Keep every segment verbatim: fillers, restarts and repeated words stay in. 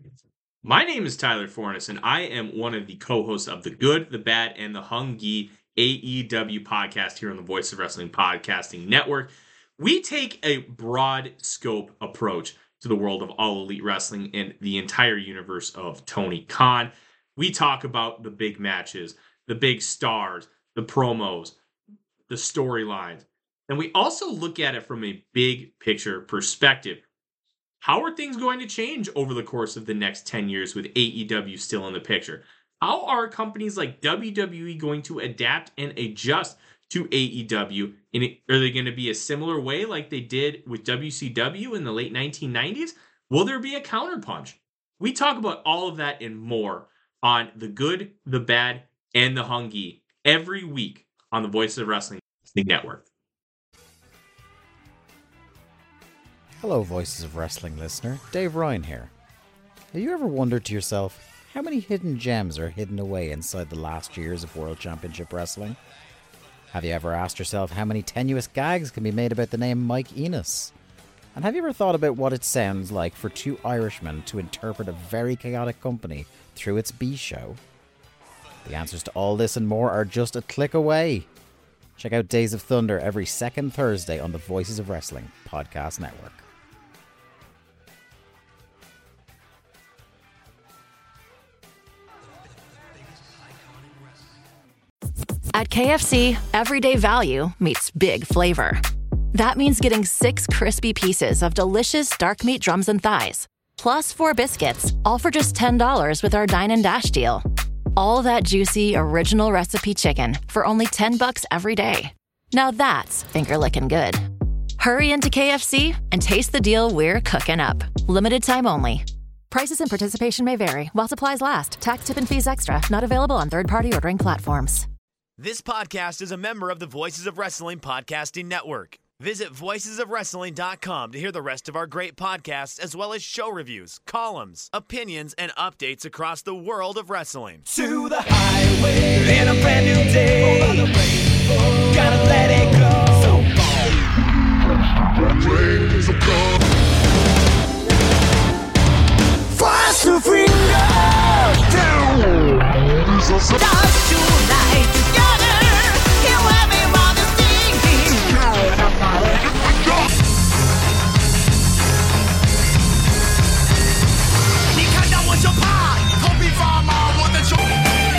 My name is Tyler Fornes, and I am one of the co-hosts of the Good, the Bad, and the Hungy A E W podcast here on the Voice of Wrestling Podcasting Network. We take a broad scope approach to the world of All Elite Wrestling and the entire universe of Tony Khan. We talk about the big matches, the big stars, the promos, the storylines, and we also look at it from a big picture perspective. How are things going to change over the course of the next ten years with A E W still in the picture? How are companies like W W E going to adapt and adjust to A E W? And are they going to be a similar way like they did with W C W in the late nineteen nineties? Will there be a counterpunch? We talk about all of that and more on The Good, the Bad, and the Hungy every week on the Voice of Wrestling Network. Hello, Voices of Wrestling listener. Dave Ryan here. Have you ever wondered to yourself how many hidden gems are hidden away inside the last years of World Championship Wrestling? Have you ever asked yourself how many tenuous gags can be made about the name Mike Enos? And have you ever thought about what it sounds like for two Irishmen to interpret a very chaotic company through its B-show? The answers to all this and more are just a click away. Check out Days of Thunder every second Thursday on the Voices of Wrestling Podcast Network. At K F C, everyday value meets big flavor. That means getting six crispy pieces of delicious dark meat drums and thighs, plus four biscuits, all for just ten dollars with our Dine and Dash deal. All that juicy, original recipe chicken for only ten bucks every day. Now that's finger-licking good. Hurry into K F C and taste the deal we're cooking up. Limited time only. Prices and participation may vary while supplies last. Tax, tip, and fees extra. Not available on third-party ordering platforms. This podcast is a member of the Voices of Wrestling Podcasting Network. Visit voices of wrestling dot com to hear the rest of our great podcasts, as well as show reviews, columns, opinions, and updates across the world of wrestling. To the highway in a brand new day. Over the rainbow, gotta let it go. So far. Fast to finger down. Dance tonight together. Here everyone is singing. 你看到我就怕，头皮发麻，我的手。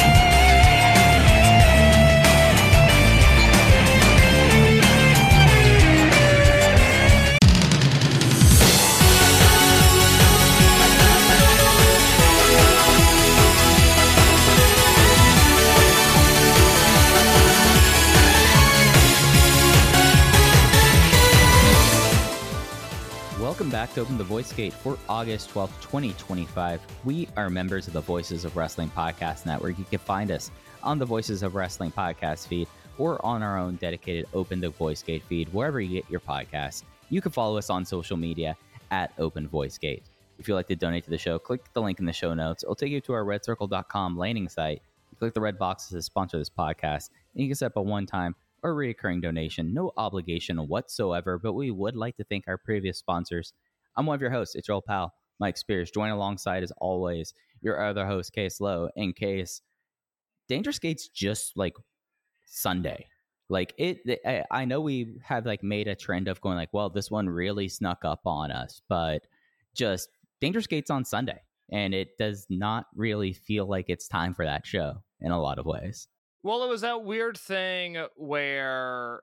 Welcome back to Open the Voice Gate for August twelfth, twenty twenty-five. We are members of the Voices of Wrestling Podcast Network. You can find us on the Voices of Wrestling podcast feed or on our own dedicated Open the Voice Gate feed, wherever you get your podcasts. You can follow us on social media at Open Voice Gate. If you'd like to donate to the show, click the link in the show notes. It'll take you to our red circle dot com landing site. You click the red boxes to sponsor this podcast, and you can set up a one-time or recurring donation. No obligation whatsoever, but we would like to thank our previous sponsors. I'm one of your hosts. It's your old pal, Mike Spears. Join alongside, as always, your other host, Case Lowe. In case Dangerous Gate's just like Sunday. Like it, I, I know we have like made a trend of going like, well, this one really snuck up on us, but just Dangerous Gate's on Sunday, and it does not really feel like it's time for that show in a lot of ways. Well, it was that weird thing where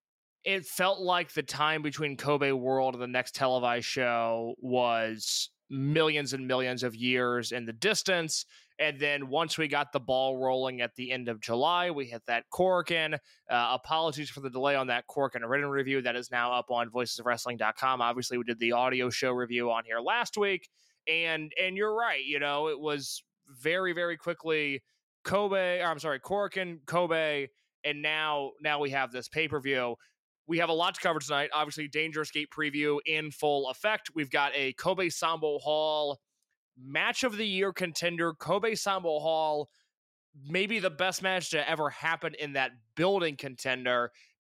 it felt like the time between Kobe World and the next televised show was millions and millions of years in the distance. And then once we got the ball rolling at the end of July, we hit that Korakuen. Uh, apologies for the delay on that Korakuen written review that is now up on voices of wrestling dot com. Obviously, we did the audio show review on here last week. And and you're right, you know, it was very, very quickly Kobe, or I'm sorry, Korakuen, Kobe, and now now we have this pay-per-view. We have a lot to cover tonight. Obviously, Dangerous Gate preview in full effect. We've got a Kobe Sambo Hall match of the year contender. Kobe Sambo Hall, maybe the best match to ever happen in that building contender,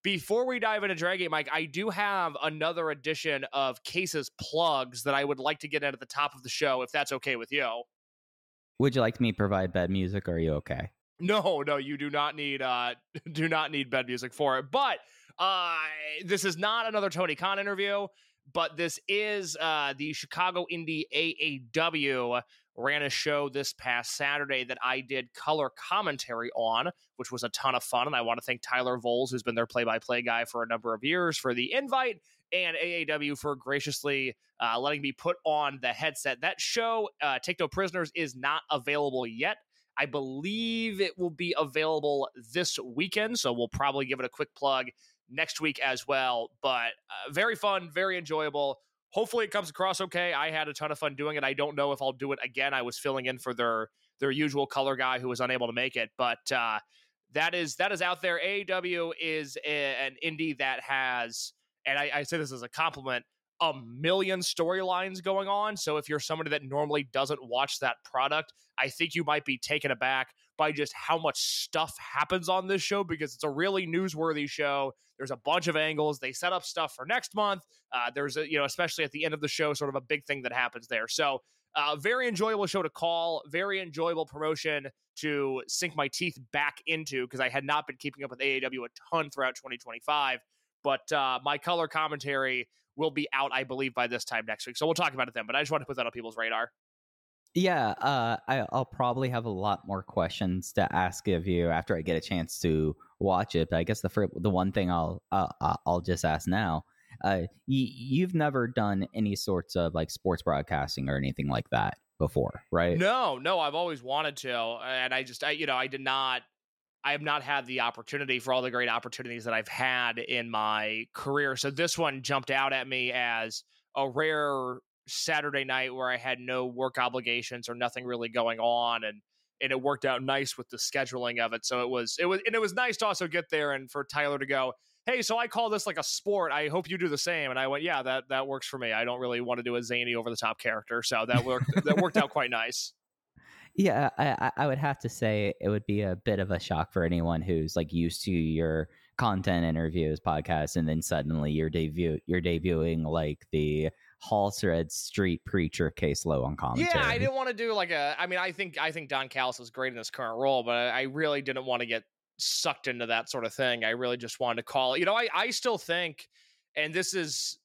before we dive into Dragon Gate, Mike, I do have another edition of Case's plugs that I would like to get in at the top of the show, if that's okay with you. Would you like me to provide bed music, or are you okay? No, no, you do not need uh do not need bed music for it. But uh this is not another Tony Khan interview, but this is uh the Chicago Indie A A W ran a show this past Saturday that I did color commentary on, which was a ton of fun. And I want to thank Tyler Voles, who's been their play-by-play guy for a number of years, for the invite, and A A W for graciously uh, letting me put on the headset. That show, uh, Take No Prisoners, is not available yet. I believe it will be available this weekend, so we'll probably give it a quick plug next week as well. But uh, very fun, very enjoyable. Hopefully it comes across okay. I had a ton of fun doing it. I don't know if I'll do it again. I was filling in for their their usual color guy who was unable to make it, but uh, that is that is out there. A A W is a, an indie that has, and I, I say this as a compliment, a million storylines going on. So if you're somebody that normally doesn't watch that product, I think you might be taken aback by just how much stuff happens on this show, because it's a really newsworthy show. There's a bunch of angles. They set up stuff for next month. Uh, there's a, you know, especially at the end of the show, sort of a big thing that happens there. So uh, very enjoyable show to call, very enjoyable promotion to sink my teeth back into, because I had not been keeping up with A A W a ton throughout twenty twenty-five. But uh, my color commentary will be out, I believe, by this time next week. So we'll talk about it then, but I just want to put that on people's radar. Yeah, uh, I, I'll probably have a lot more questions to ask of you after I get a chance to watch it. But I guess the first, the one thing I'll uh, I'll just ask now, uh, y- you've never done any sorts of like sports broadcasting or anything like that before, right? No, no, I've always wanted to, and I just, I, you know, I did not. I have not had the opportunity for all the great opportunities that I've had in my career. So this one jumped out at me as a rare Saturday night where I had no work obligations or nothing really going on, and and it worked out nice with the scheduling of it. So it was it was and it was nice to also get there and for Tyler to go, hey, so I call this like a sport. I hope you do the same. And I went, yeah, that that works for me. I don't really want to do a zany over the top character, so that worked that worked out quite nice. Yeah, I, I would have to say it would be a bit of a shock for anyone who's like used to your content interviews, podcasts, and then suddenly you're debut you're debuting like the Halstead Street Preacher Case Low on commentary. Yeah, I didn't want to do like a. I mean, I think I think Don Callis is great in his current role, but I, I really didn't want to get sucked into that sort of thing. I really just wanted to call it. You know, I I still think, and this is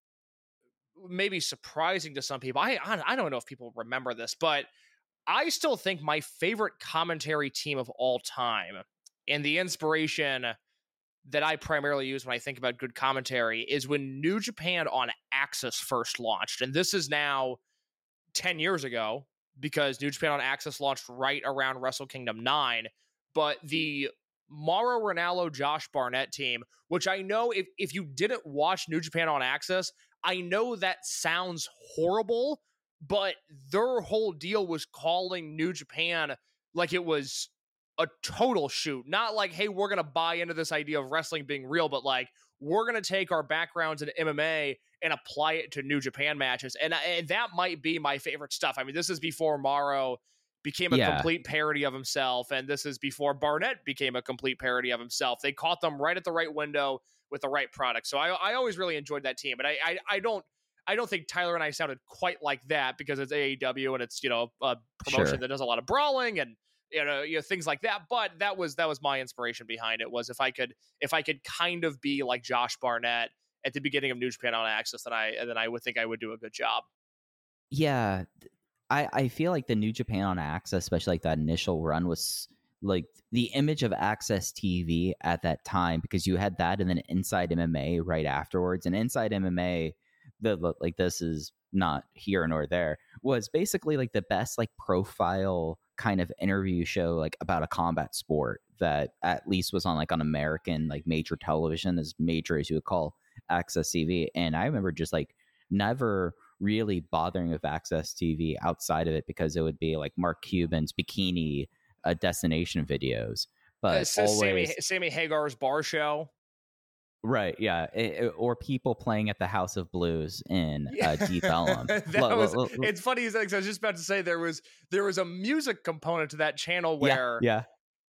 maybe surprising to some people. I I don't know if people remember this, but I still think my favorite commentary team of all time, and the inspiration that I primarily use when I think about good commentary, is when New Japan on Axis first launched. And this is now ten years ago, because New Japan on Axis launched right around Wrestle Kingdom nine. But the Mauro Ranallo, Josh Barnett team, which I know if, if you didn't watch New Japan on Axis, I know that sounds horrible, but their whole deal was calling New Japan like it was a total shoot. Not like, hey, we're going to buy into this idea of wrestling being real, but like, we're going to take our backgrounds in M M A and apply it to New Japan matches. And, and that might be my favorite stuff. I mean, this is before Mauro became a yeah. complete parody of himself, and this is before Barnett became a complete parody of himself. They caught them right at the right window with the right product. So I, I always really enjoyed that team. And I, I, I don't, I don't think Tyler and I sounded quite like that, because it's A A W and it's, you know, a promotion sure. that does a lot of brawling and, you know, you know, things like that. But that was that was my inspiration behind it, was if I could if I could kind of be like Josh Barnett at the beginning of New Japan on Axis, then I then I would think I would do a good job. Yeah, I I feel like the New Japan on Axis, especially like that initial run, was like the image of Access T V at that time, because you had that and then Inside M M A right afterwards. And Inside M M A, the like this is not here nor there, was basically like the best like profile kind of interview show like about a combat sport that at least was on like on American like major television, as major as you would call Access T V. And I remember just like never really bothering with Access T V outside of it, because it would be like Mark Cuban's bikini uh, destination videos, but uh, so always Sammy, Sammy Hagar's bar show. Right, yeah, it, it, or people playing at the House of Blues in uh, Deep Ellum. that l- was, l- l- it's funny, because I was just about to say there was there was a music component to that channel where yeah, yeah.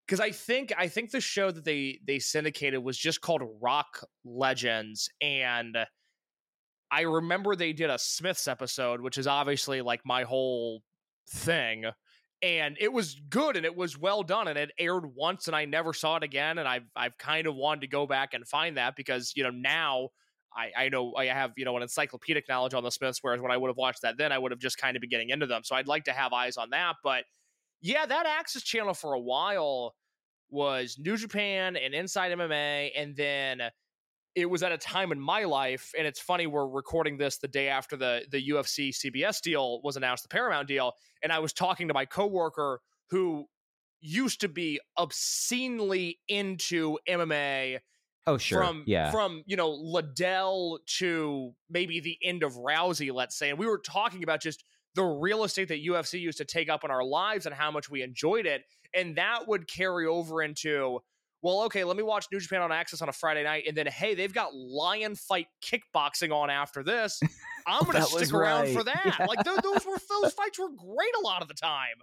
because I think I think the show that they they syndicated was just called Rock Legends, and I remember they did a Smiths episode, which is obviously like my whole thing, and it was good and it was well done, and it aired once and I never saw it again, and I've I've kind of wanted to go back and find that because, you know, now I, I know I have, you know, an encyclopedic knowledge on the Smiths, whereas when I would have watched that then, I would have just kind of been getting into them. So I'd like to have eyes on that. But yeah, that Access channel for a while was New Japan and Inside M M A, and then it was at a time in my life, and it's funny, we're recording this the day after the, the U F C C B S deal was announced, the Paramount deal, and I was talking to my coworker who used to be obscenely into M M A. Oh, sure. From, yeah. from, you know, Liddell to maybe the end of Rousey, let's say. And we were talking about just the real estate that U F C used to take up in our lives and how much we enjoyed it. And that would carry over into, well, okay, let me watch New Japan on Access on a Friday night. And then, hey, they've got Lion Fight Kickboxing on after this. I'm going to stick around right. for that. Yeah. Like, th- those were those fights were great a lot of the time.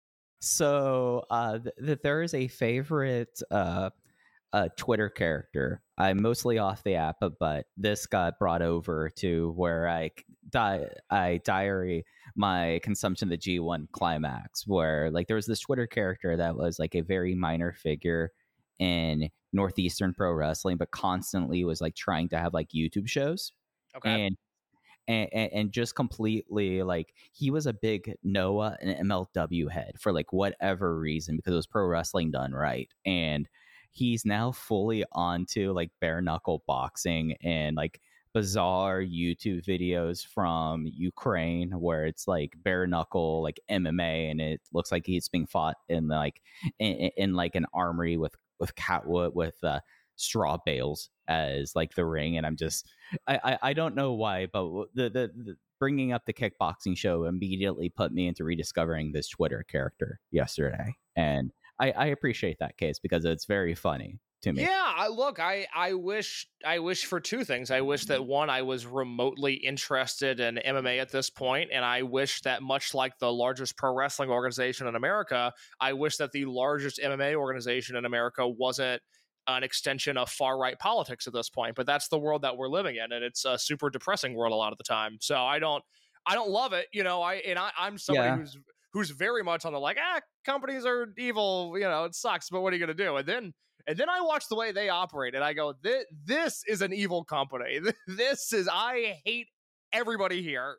So uh, th- th- there is a favorite uh, uh, Twitter character. I'm mostly off the app, but, but this got brought over to where I di- I diary my consumption of the G one Climax, where like there was this Twitter character that was like a very minor figure in Northeastern pro wrestling, but constantly was like trying to have like YouTube shows. Okay. And And, and just completely like he was a big Noah and M L W head for like whatever reason, because it was pro wrestling done right. And he's now fully onto like bare knuckle boxing and like bizarre YouTube videos from Ukraine where it's like bare knuckle like M M A, and it looks like he's being fought in like in, in like an armory with with catwood with uh straw bales as like the ring. And I'm just I, I I don't know why, but the, the the bringing up the kickboxing show immediately put me into rediscovering this Twitter character yesterday, and I, I appreciate that case because it's very funny to me. Yeah, I look, I I wish I wish for two things. I wish that one, I was remotely interested in M M A at this point, and I wish that much like the largest pro wrestling organization in America, I wish that the largest M M A organization in America wasn't an extension of far-right politics at this point. But that's the world that we're living in, and it's a super depressing world a lot of the time. So I don't I don't love it, you know. I and I, I'm somebody yeah. who's who's very much on the like, ah, companies are evil, you know, it sucks, but what are you gonna do? And then and then I watch the way they operate, and I go, this, this is an evil company. This is I hate everybody here.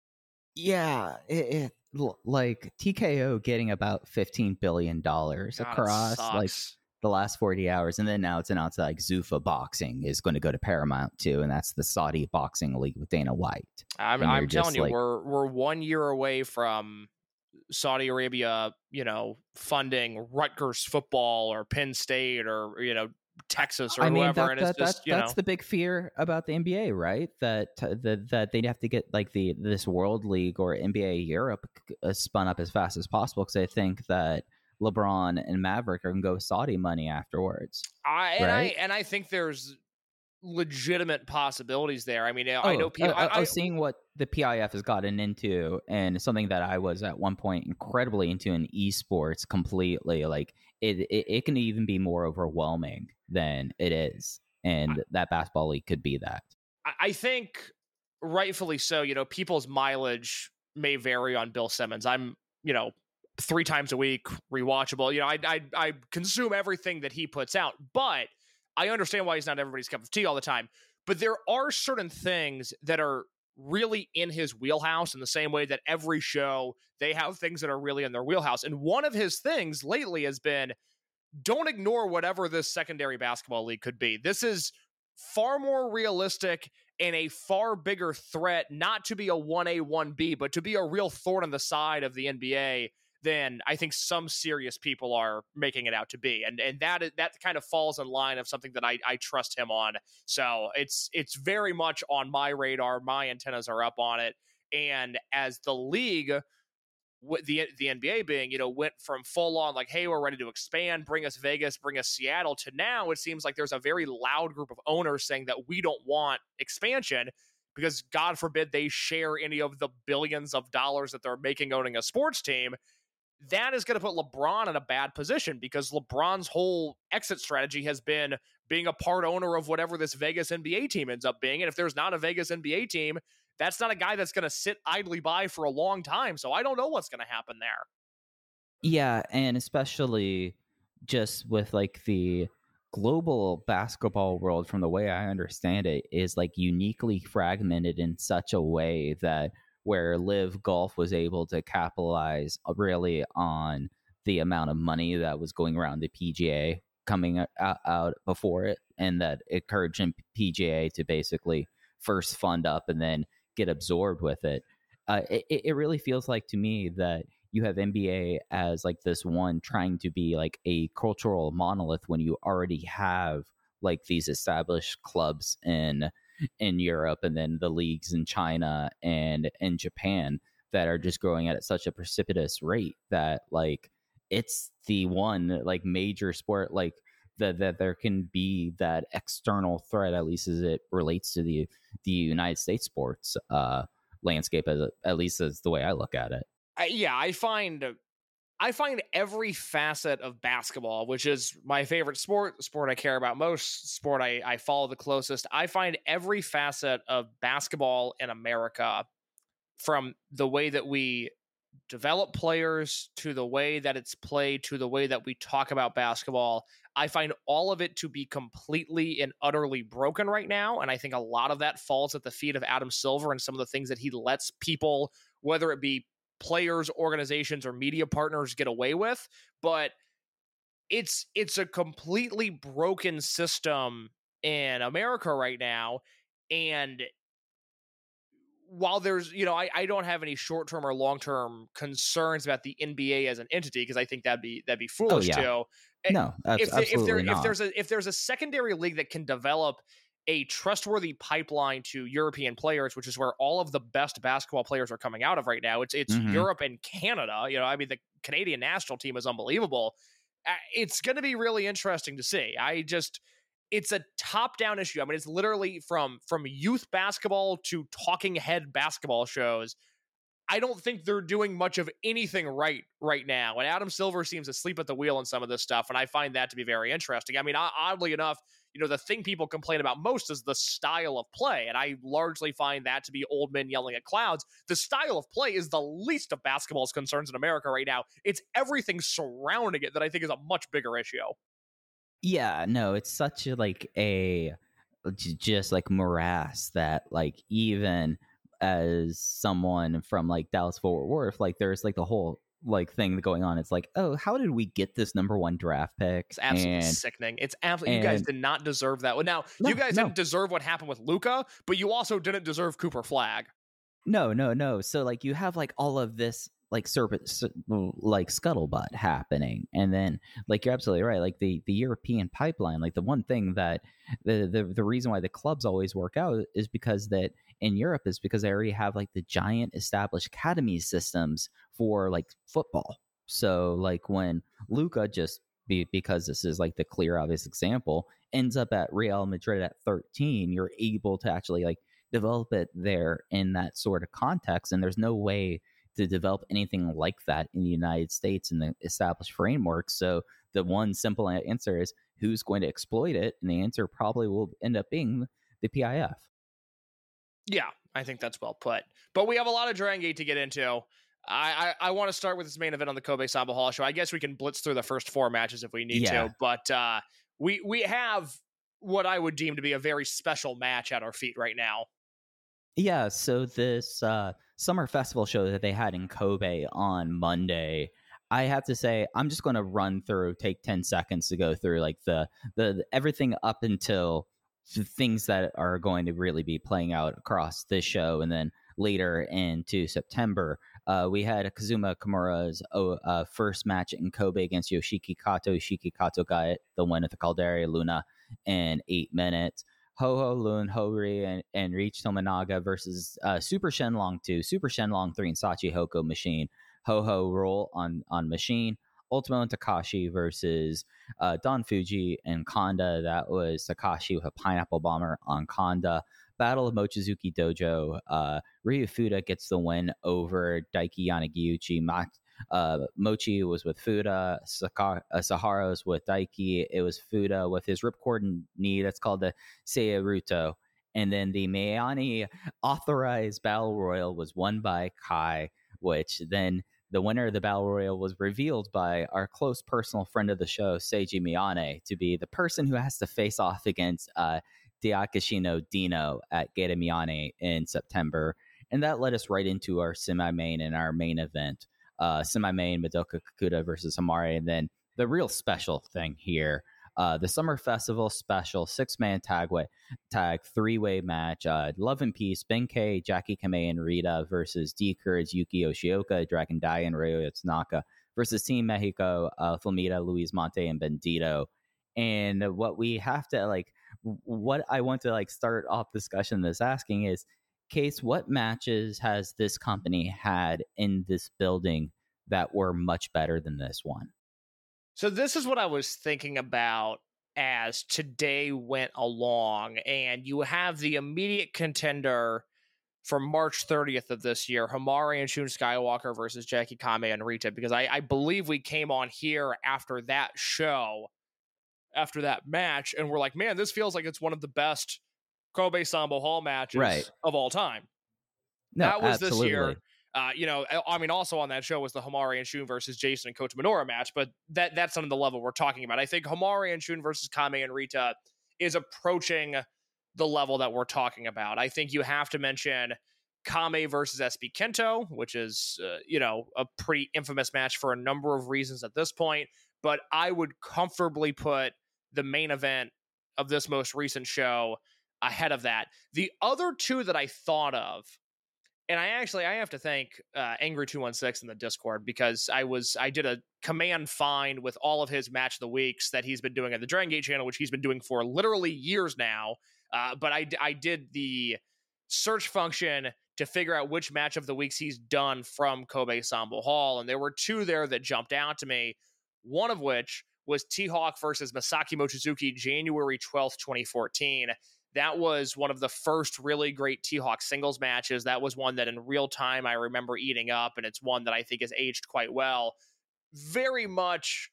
Yeah, it, it like T K O getting about fifteen billion dollars across like the last forty hours, and then now it's announced that like Zuffa Boxing is going to go to Paramount too, and that's the Saudi boxing league with Dana White. I'm, I'm telling you, like, we're we're one year away from Saudi Arabia, you know, funding Rutgers football or Penn State or, you know, Texas or I whoever. Mean, that, and that, it's just, that, you that's know. the big fear about the N B A, right? That that that they'd have to get like the this World League or N B A Europe uh, spun up as fast as possible, because they think that LeBron and Maverick are going to go Saudi money afterwards. I and right? I and I think there's legitimate possibilities there. I mean, oh, I know people. I, I, I, I was seeing what the P I F has gotten into, and something that I was at one point incredibly into in esports completely. Like it, it, it can even be more overwhelming than it is, and I, that basketball league could be that. I think rightfully so. You know, people's mileage may vary on Bill Simmons. I'm, you know, three times a week rewatchable. You know, I I, I consume everything that he puts out, but I understand why he's not everybody's cup of tea all the time. But there are certain things that are really in his wheelhouse, in the same way that every show, they have things that are really in their wheelhouse. And one of his things lately has been, don't ignore whatever this secondary basketball league could be. This is far more realistic and a far bigger threat, not to be a one A, one B, but to be a real thorn on the side of the N B A than I think some serious people are making it out to be. And and that that kind of falls in line of something that I, I trust him on. So it's it's very much on my radar. My antennas are up on it. And as the league, the the N B A being, you know, went from full on like, hey, we're ready to expand, bring us Vegas, bring us Seattle, to now it seems like there's a very loud group of owners saying that we don't want expansion, because God forbid they share any of the billions of dollars that they're making owning a sports team. that is going to put LeBron in a bad position because LeBron's whole exit strategy has been being a part owner of whatever this Vegas N B A team ends up being. And if there's not a Vegas N B A team, that's not a guy that's going to sit idly by for a long time. So I don't know what's going to happen there. Yeah, and especially just with like the global basketball world, from the way I understand it, is like uniquely fragmented in such a way that where Live Golf was able to capitalize really on the amount of money that was going around the P G A coming out, out before it, and that encouraged P G A to basically first fund up and then get absorbed with it. Uh, it, it really feels like to me that you have N B A as like this one trying to be like a cultural monolith when you already have like these established clubs in in Europe, and then the leagues in China and in Japan that are just growing at such a precipitous rate that like it's the one like major sport like that that there can be that external threat, at least as it relates to the the United States sports uh landscape, as at least as the way I look at it. I, yeah, I find I find every facet of basketball, which is my favorite sport, the sport I care about most, sport I, I follow the closest. I find every facet of basketball in America, from the way that we develop players to the way that it's played to the way that we talk about basketball, I find all of it to be completely and utterly broken right now. And I think a lot of that falls at the feet of Adam Silver and some of the things that he lets people, whether it be players, organizations, or media partners, get away with. But it's it's a completely broken system in America right now. And while there's, you know, I, I don't have any short-term or long-term concerns about the N B A as an entity, because I think that'd be that'd be foolish oh, yeah. to. No, if, absolutely if, there, not. if there's a if there's a secondary league that can develop a trustworthy pipeline to European players, which is where all of the best basketball players are coming out of right now. It's it's Mhm. Europe and Canada. You know, I mean, the Canadian national team is unbelievable. Uh, It's going to be really interesting to see. I just, it's a top-down issue. I mean, it's literally from from youth basketball to talking head basketball shows. I don't think they're doing much of anything right right now. And Adam Silver seems asleep at the wheel in some of this stuff, and I find that to be very interesting. I mean, oddly enough, you know, the thing people complain about most is the style of play, and I largely find that to be old men yelling at clouds. The style of play is the least of basketball's concerns in America right now. It's everything surrounding it that I think is a much bigger issue. Yeah, no, it's such a like a j- just like morass that like even as someone from like Dallas Fort Worth, like there's like the whole like thing going on. It's like, oh, how did we get this number one draft pick? It's absolutely And sickening. It's absolutely, you guys and- did not deserve that. Well, now, No, you guys no. didn't deserve what happened with Luka, but you also didn't deserve Cooper Flagg. No, no, no. So like you have like all of this like serpent s- like scuttlebutt happening, and then like you're absolutely right. Like the the European pipeline, like the one thing that the the the reason why the clubs always work out is because that in Europe is because they already have like the giant established academy systems for like football. So like when Luka just be, because this is like the clear obvious example, ends up at Real Madrid at thirteen, you're able to actually like develop it there in that sort of context. And there's no way to develop anything like that in the United States in the established framework. So the one simple answer is who's going to exploit it? And the answer probably will end up being the P I F. Yeah, I think that's well put. But we have a lot of Dragon Gate to get into. I, I, I want to start with this main event on the Kobe Samba Hall show. I guess we can blitz through the first four matches if we need Yeah. to. But uh, we we have what I would deem to be a very special match at our feet right now. Yeah, so this uh, summer festival show that they had in Kobe on Monday, I have to say, I'm just going to run through, take ten seconds to go through like the, the the everything up until the things that are going to really be playing out across this show, and then later into September, uh, we had Kazuma Kimura's oh, uh, first match in Kobe against Yoshiki Kato. Yoshiki Kato got the win at the Caldera Luna in eight minutes. Ho Ho Lun, Hori, and, and Reach Tominaga versus uh, Super Shenlong two, Super Shenlong three, and Sachi Hoko Machine. Ho Ho roll on, on Machine. Ultimo and Takashi versus uh, Don Fuji and Kanda. That was Takashi with a Pineapple Bomber on Kanda. Battle of Mochizuki Dojo. Uh, Ryu Fuda gets the win over Daiki Yanagiuchi. Ma- Uh, Mochi was with Fuda. Saka- uh, Sahara was with Daiki. It was Fuda with his ripcord knee. That's called the Seiruto. And then the Miyane authorized Battle Royal was won by Kai, which then the winner of the Battle Royal was revealed by our close personal friend of the show, Seiji Miyane, to be the person who has to face off against uh, Diakashino Dino at Geita Miyane in September. And that led us right into our semi-main and our main event. Uh, semi-main, Madoka Kakuta versus Hamare. And then the real special thing here, Uh, the Summer Festival special six-man tag way, tag three-way match. Uh, Love and Peace, Benkei, Jackie Kamei, and Rita versus D Courage, Yuki Yoshioka, Dragon Dai, and Ryo Tsunaka versus Team Mexico, uh, Flamita, Luis Monte, and Bandito. And what we have to like, what I want to like start off discussion this asking is, Case, what matches has this company had in this building that were much better than this one? So this is what I was thinking about as today went along, and you have the immediate contender for March thirtieth of this year, Hamare and Shun Skywalker versus Jackie Kame and Rita, because I, I believe we came on here after that show, after that match, and we're like, man, this feels like it's one of the best Kobe Sambo Hall matches right. of all time. No, that was absolutely. this year. Uh, you know, I mean, also on that show was the Hamare and Shun versus Jason and Kota Minoura match, but that that's on the level we're talking about. I think Hamare and Shun versus Kame and Rita is approaching the level that we're talking about. I think you have to mention Kame versus S B Kento, which is, uh, you know, a pretty infamous match for a number of reasons at this point, but I would comfortably put the main event of this most recent show ahead of that. The other two that I thought of, and I actually, I have to thank uh, Angry two one six in the Discord, because I was, I did a command find with all of his match of the weeks that he's been doing at the Dragon Gate channel, which he's been doing for literally years now. Uh, but I, I did the search function to figure out which match of the weeks he's done from Kobe Sambo Hall. And there were two there that jumped out to me. One of which was T-Hawk versus Masaki Mochizuki, January twelfth, twenty fourteen. That was one of the first really great T-Hawk singles matches. That was one that in real time I remember eating up, and it's one that I think has aged quite well. Very much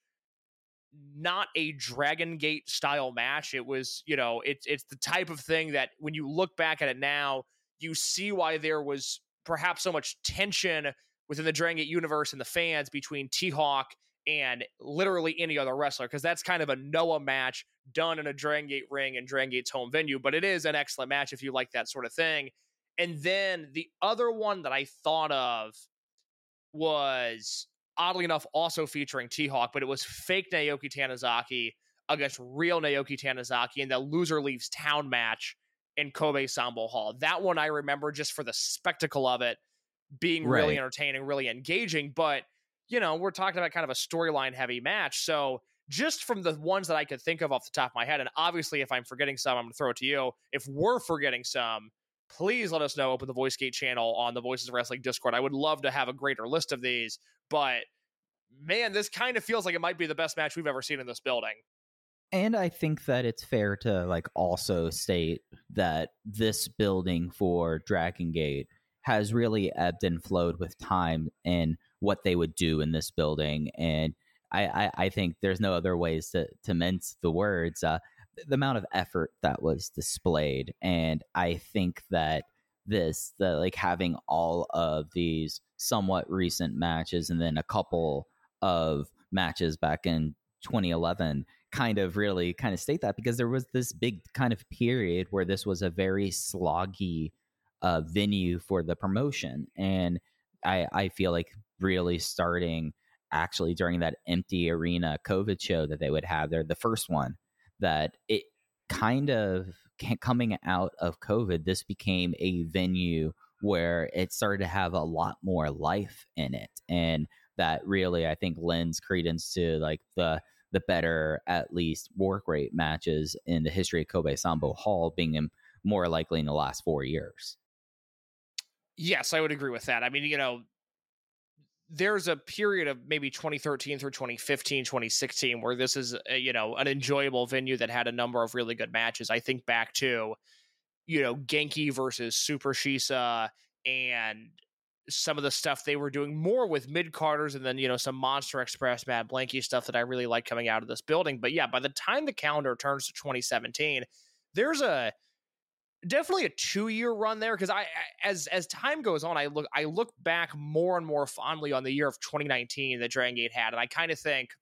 not a Dragon Gate style match. It was, you know, it's it's the type of thing that when you look back at it now, you see why there was perhaps so much tension within the Dragon Gate universe and the fans between T-Hawk and literally any other wrestler, because that's kind of a Noah match done in a Dragon Gate ring and Dragon Gate's home venue, but it is an excellent match if you like that sort of thing. And then the other one that I thought of was, oddly enough, also featuring T-Hawk, but it was fake Naoki Tanizaki against real Naoki Tanizaki in the loser leaves town match in Kobe Sambo Hall. That one I remember just for the spectacle of it being right. really entertaining, really engaging, but you know, we're talking about kind of a storyline heavy match. So just from the ones that I could think of off the top of my head, and obviously if I'm forgetting some, I'm going to throw it to you. If we're forgetting some, please let us know. Open the VoiceGate channel on the Voices of Wrestling Discord. I would love to have a greater list of these, but man, this kind of feels like it might be the best match we've ever seen in this building. And I think that it's fair to like also state that this building for Dragon Gate has really ebbed and flowed with time and what they would do in this building. And I, I, I think there's no other ways to, to mince the words, uh, the amount of effort that was displayed. And I think that this, the like having all of these somewhat recent matches and then a couple of matches back in twenty eleven kind of really kind of state that, because there was this big kind of period where this was a very sloggy uh, venue for the promotion. And I, I feel like really starting actually during that empty arena COVID show that they would have there, the first one, that it kind of coming out of COVID, this became a venue where it started to have a lot more life in it. And that really, I think, lends credence to like the the better, at least, work rate matches in the history of Kobe Sambo Hall being more likely in the last four years. Yes, I would agree with that. I mean, you know, there's a period of maybe twenty thirteen through twenty fifteen, twenty sixteen, where this is, a, you know, an enjoyable venue that had a number of really good matches. I think back to, you know, Genki versus Super Shisa and some of the stuff they were doing more with mid-carders, and then, you know, some Monster Express, Matt Blanky stuff that I really like coming out of this building. But yeah, by the time the calendar turns to twenty seventeen, there's a definitely a two-year run there, because I, as as time goes on, I look I look back more and more fondly on the year of twenty nineteen that Dragon Gate had, and I kind of think,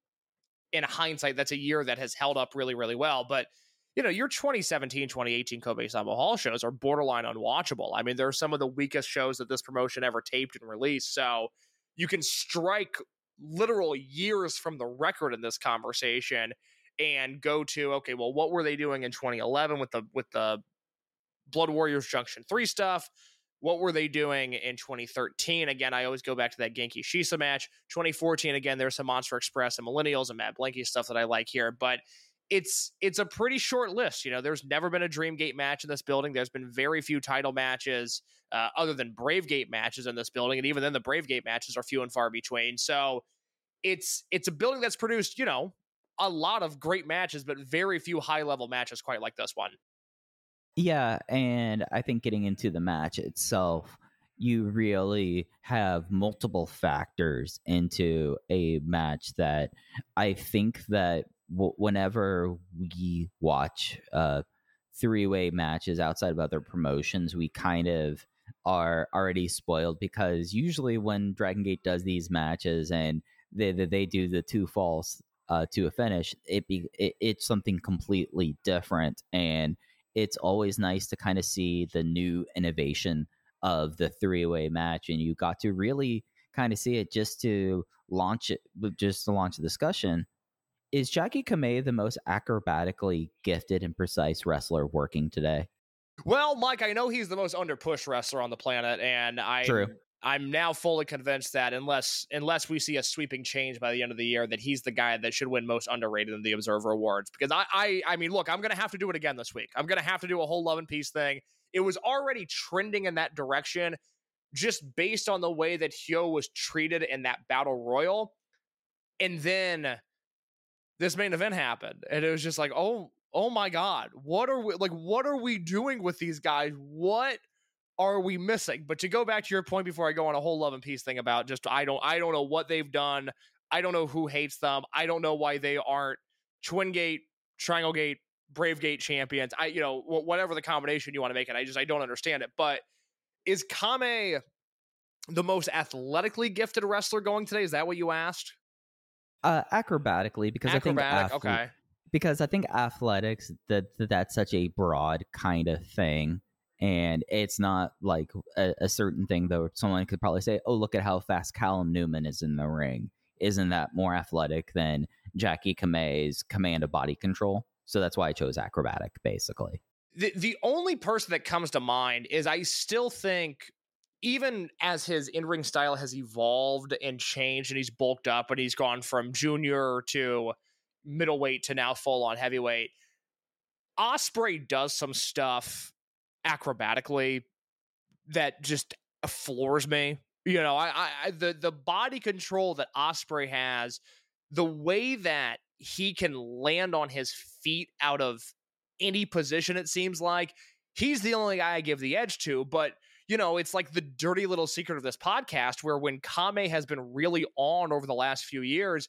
in hindsight, that's a year that has held up really, really well. But you know, your twenty seventeen, twenty eighteen Kobe Sanbo Hall shows are borderline unwatchable. I mean, they're some of the weakest shows that this promotion ever taped and released. So you can strike literal years from the record in this conversation and go to, okay, well, what were they doing in twenty eleven with the with the Blood Warriors Junction three stuff? What were they doing in twenty thirteen? Again, I always go back to that Genki Shisa match. twenty fourteen, again, there's some Monster Express and Millennials and Matt Blanky stuff that I like here, but it's it's a pretty short list. You know, there's never been a Dreamgate match in this building. There's been very few title matches uh, other than Bravegate matches in this building, and even then the Bravegate matches are few and far between. So it's it's a building that's produced, you know, a lot of great matches, but very few high-level matches quite like this one. Yeah, and I think getting into the match itself, you really have multiple factors into a match that I think that w- whenever we watch uh, three-way matches outside of other promotions, we kind of are already spoiled, because usually when Dragon Gate does these matches and they they, they do the two falls uh, to a finish, it be it, it's something completely different, and it's always nice to kind of see the new innovation of the three-way match, and you got to really kind of see it just to launch it, just to launch the discussion. Is Jackie Kamei the most acrobatically gifted and precise wrestler working today? Well, Mike, I know he's the most underpushed wrestler on the planet, and I True. I'm now fully convinced that unless unless we see a sweeping change by the end of the year, that he's the guy that should win most underrated in the Observer Awards. Because I I, I mean, look, I'm going to have to do it again this week. I'm going to have to do a whole Love and Peace thing. It was already trending in that direction just based on the way that Hyo was treated in that Battle Royal. And then this main event happened, and it was just like, oh, oh my God, what are we like? What are we doing with these guys? What are we missing? But to go back to your point before I go on a whole Love and Peace thing about just I don't I don't know what they've done. I don't know who hates them. I don't know why they aren't Twin Gate, Triangle Gate, Brave Gate champions. I you know whatever the combination you want to make it. I just I don't understand it. But is Kamei the most athletically gifted wrestler going today? Is that what you asked? Uh, acrobatically, because Acrobatic, I think athle- okay. Because I think athletics that, that that's such a broad kind of thing. And it's not like a, a certain thing, though. Someone could probably say, oh, look at how fast Callum Newman is in the ring. Isn't that more athletic than Jackie Kamei's command of body control? So that's why I chose acrobatic, basically. The, the only person that comes to mind is I still think, even as his in-ring style has evolved and changed and he's bulked up and he's gone from junior to middleweight to now full-on heavyweight, Ospreay does some stuff acrobatically that just floors me. You know, I, I the the body control that Ospreay has, the way that he can land on his feet out of any position, it seems like he's the only guy I give the edge to. But you know, it's like the dirty little secret of this podcast, where when Kamei has been really on over the last few years,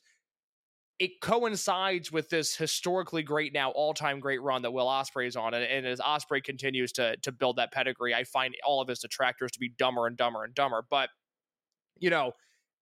it coincides with this historically great, now all-time great run that Will Ospreay is on. And, and as Ospreay continues to, to build that pedigree, I find all of his detractors to be dumber and dumber and dumber. But, you know,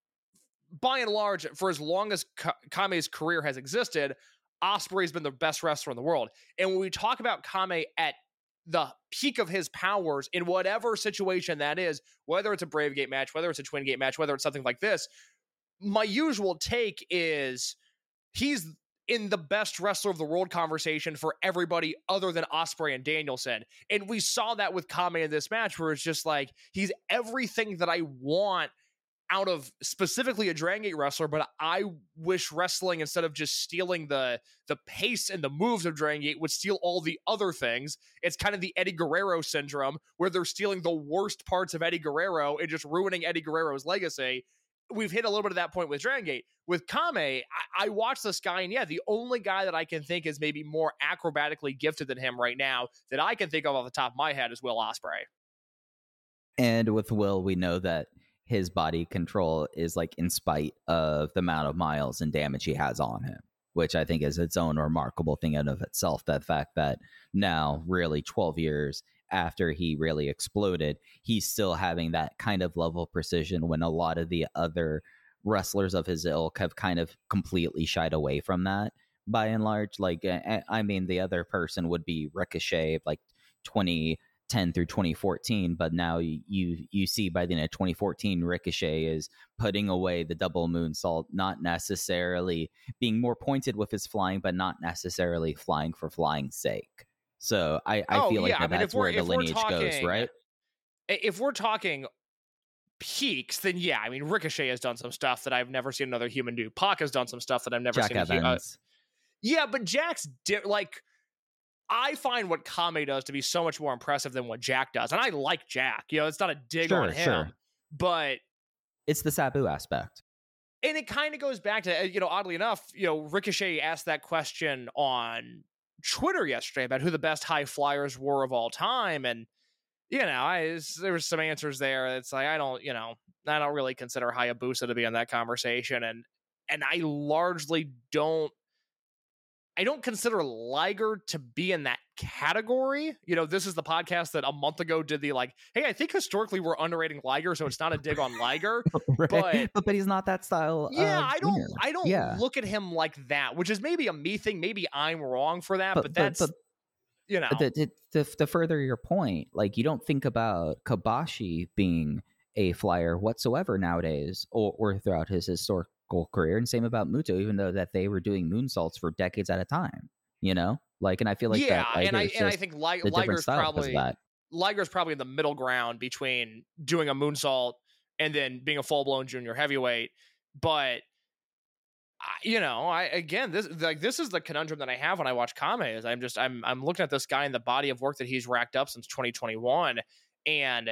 by and large, for as long as Ka- Kamei's career has existed, Ospreay's been the best wrestler in the world. And when we talk about Kamei at the peak of his powers, in whatever situation that is, whether it's a Brave Gate match, whether it's a Twin Gate match, whether it's something like this, my usual take is he's in the best wrestler of the world conversation for everybody other than Ospreay and Danielson. And we saw that with Kamei in this match, where it's just like, he's everything that I want out of specifically a Dragon Gate wrestler, but I wish wrestling, instead of just stealing the the pace and the moves of Dragon Gate, would steal all the other things. It's kind of the Eddie Guerrero syndrome, where they're stealing the worst parts of Eddie Guerrero and just ruining Eddie Guerrero's legacy. We've hit a little bit of that point with Dragon Gate. With Kamei, I, I watch this guy, and yeah, the only guy that I can think is maybe more acrobatically gifted than him right now that I can think of off the top of my head is Will Ospreay. And with Will, we know that his body control is like in spite of the amount of miles and damage he has on him, which I think is its own remarkable thing in of itself. That fact that now, really twelve years after he really exploded, he's still having that kind of level of precision when a lot of the other wrestlers of his ilk have kind of completely shied away from that by and large. Like, I mean, the other person would be Ricochet, like twenty ten through twenty fourteen, but now you you see by the end of twenty fourteen, Ricochet is putting away the double moonsault, not necessarily being more pointed with his flying, but not necessarily flying for flying's sake. So I, I oh, feel like yeah. that I mean, that's where the lineage talking, goes, right? If we're talking peaks, then yeah, I mean, Ricochet has done some stuff that I've never seen another human do. Pac has done some stuff that I've never Jack seen. Evans. A, uh, yeah, but Jack's di- like. I find what Kame does to be so much more impressive than what Jack does. And I like Jack. You know, it's not a dig sure, on him. Sure. But it's the Sabu aspect. And it kind of goes back to, you know, oddly enough, you know, Ricochet asked that question on Twitter yesterday about who the best high flyers were of all time. And, you know, I, there was some answers there. It's like, I don't, you know, I don't really consider Hayabusa to be in that conversation. And, and I largely don't, I don't consider Liger to be in that category. You know, this is the podcast that a month ago did the like, hey, I think historically we're underrating Liger, so it's not a dig on Liger. right. But, but but he's not that style. Yeah, of I don't winner. I don't yeah. look at him like that, which is maybe a me thing. Maybe I'm wrong for that, but, but that's but, but, you know the, the, the, the further your point, like you don't think about Kobashi being a flyer whatsoever nowadays, or, or throughout his historic career, and same about Muto, even though that they were doing moonsaults for decades at a time, you know, like, and I feel like yeah, that, like, and I and I think Li- Liger's probably Liger's probably in the middle ground between doing a moonsault and then being a full blown junior heavyweight, but you know, I again this like this is the conundrum that I have when I watch Kame is I'm just I'm I'm looking at this guy and the body of work that he's racked up since twenty twenty-one, and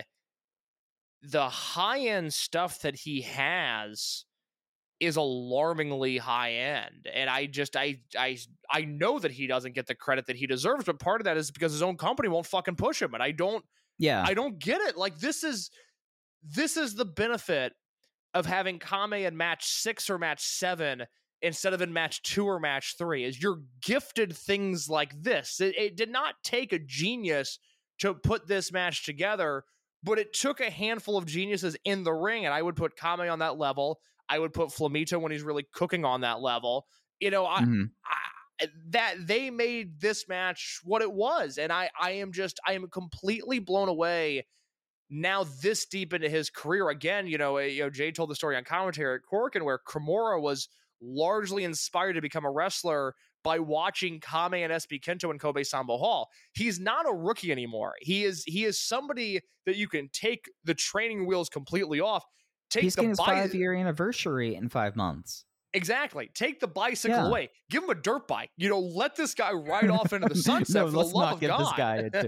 the high end stuff that he has is alarmingly high end. And I just, I, I, I know that he doesn't get the credit that he deserves, but part of that is because his own company won't fucking push him. And I don't, yeah, I don't get it. Like this is, this is the benefit of having Kame in match six or match seven instead of in match two or match three is you're gifted things like this. It, it did not take a genius to put this match together, but it took a handful of geniuses in the ring. And I would put Kame on that level. I would put Flamita when he's really cooking on that level. You know, I, mm-hmm. I, that they made this match what it was. And I, I am just, I am completely blown away now this deep into his career. Again, you know, you know, Jay told the story on commentary at Corkin where Kimura was largely inspired to become a wrestler by watching Kame and S B Kento and Kobe Sambo Hall. He's not a rookie anymore. He is, he is somebody that you can take the training wheels completely off. Take He's the getting his bi- five year anniversary in five months. Exactly. Take the bicycle Yeah. away. Give him a dirt bike. You know, let this guy ride off into the sunset no, for the let's love not of give God. this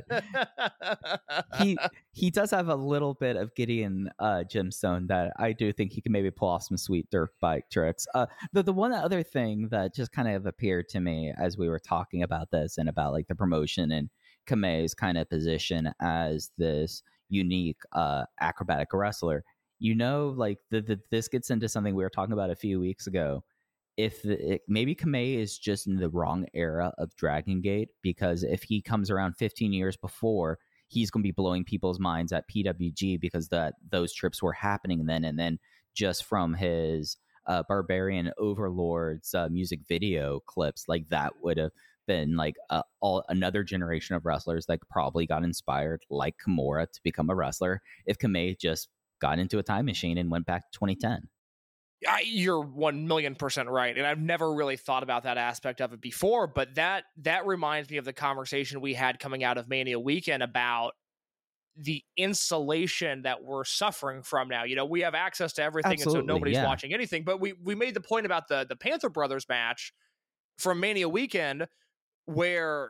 guy a he he does have a little bit of Gideon uh, gemstone that I do think he can maybe pull off some sweet dirt bike tricks. Uh, the the one other thing that just kind of appeared to me as we were talking about this and about like the promotion and Kame's kind of position as this unique uh, acrobatic wrestler. You know, like the, the this gets into something we were talking about a few weeks ago. If the, it, maybe Kame is just in the wrong era of Dragon Gate, because if he comes around fifteen years before, he's going to be blowing people's minds at P W G because that those trips were happening then. And then just from his uh, Barbarian Overlords uh, music video clips, like that would have been like uh, all another generation of wrestlers that probably got inspired like Kimura to become a wrestler if Kame just got into a time machine and went back to twenty ten. I, you're one million percent right. And I've never really thought about that aspect of it before, but that, that reminds me of the conversation we had coming out of Mania weekend about the insulation that we're suffering from now. You know, we have access to everything. Absolutely, and so nobody's yeah. watching anything, but we, we made the point about the, the Panther Brothers match from Mania weekend where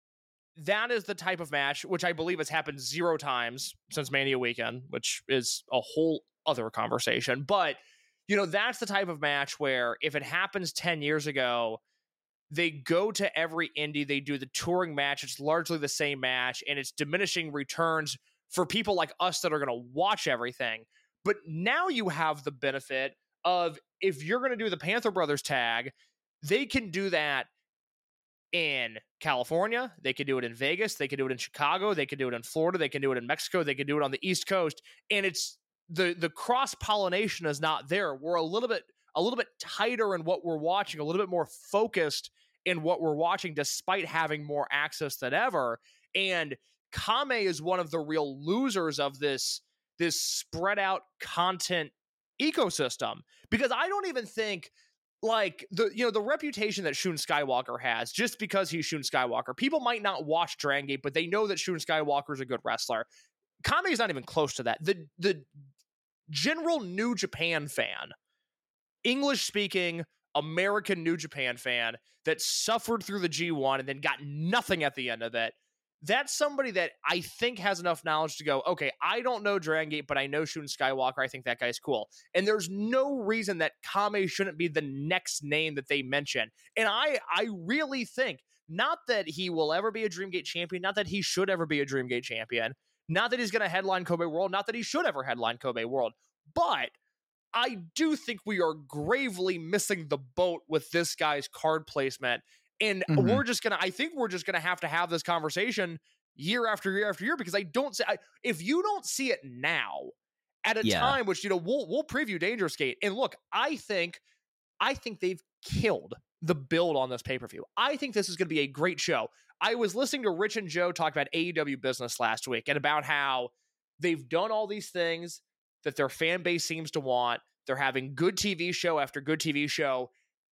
that is the type of match, which I believe has happened zero times since Mania weekend, which is a whole other conversation. But, you know, that's the type of match where if it happens ten years ago, they go to every indie, they do the touring match. It's largely the same match and it's diminishing returns for people like us that are going to watch everything. But now you have the benefit of, if you're going to do the Panther Brothers tag, they can do that in California, they could do it in Vegas, they could do it in Chicago, they could do it in Florida, they can do it in Mexico, they could do it on the East Coast, and it's the the cross pollination is not there. We're a little bit a little bit tighter in what we're watching, a little bit more focused in what we're watching, despite having more access than ever. And Kame is one of the real losers of this this spread out content ecosystem, because I don't even think, like, the you know the reputation that Shun Skywalker has, just because he's Shun Skywalker, people might not watch Dragon Gate, but they know that Shun Skywalker is a good wrestler. Kame is not even close to that. The the general New Japan fan, English speaking American New Japan fan that suffered through the G one and then got nothing at the end of it, that's somebody that I think has enough knowledge to go, okay, I don't know Dragon Gate, but I know Shun Skywalker. I think that guy's cool. And there's no reason that Kame shouldn't be the next name that they mention. And I, I really think, not that he will ever be a Dreamgate champion, not that he should ever be a Dreamgate champion, not that he's going to headline Kobe World, not that he should ever headline Kobe World, but I do think we are gravely missing the boat with this guy's card placement. And mm-hmm. we're just going to, I think we're just going to have to have this conversation year after year after year, because I don't see, I, if you don't see it now at a yeah. time, which, you know, we'll, we'll preview Dangerous Gate. And look, I think, I think they've killed the build on this pay-per-view. I think this is going to be a great show. I was listening to Rich and Joe talk about A E W business last week and about how they've done all these things that their fan base seems to want. They're having good T V show after good T V show.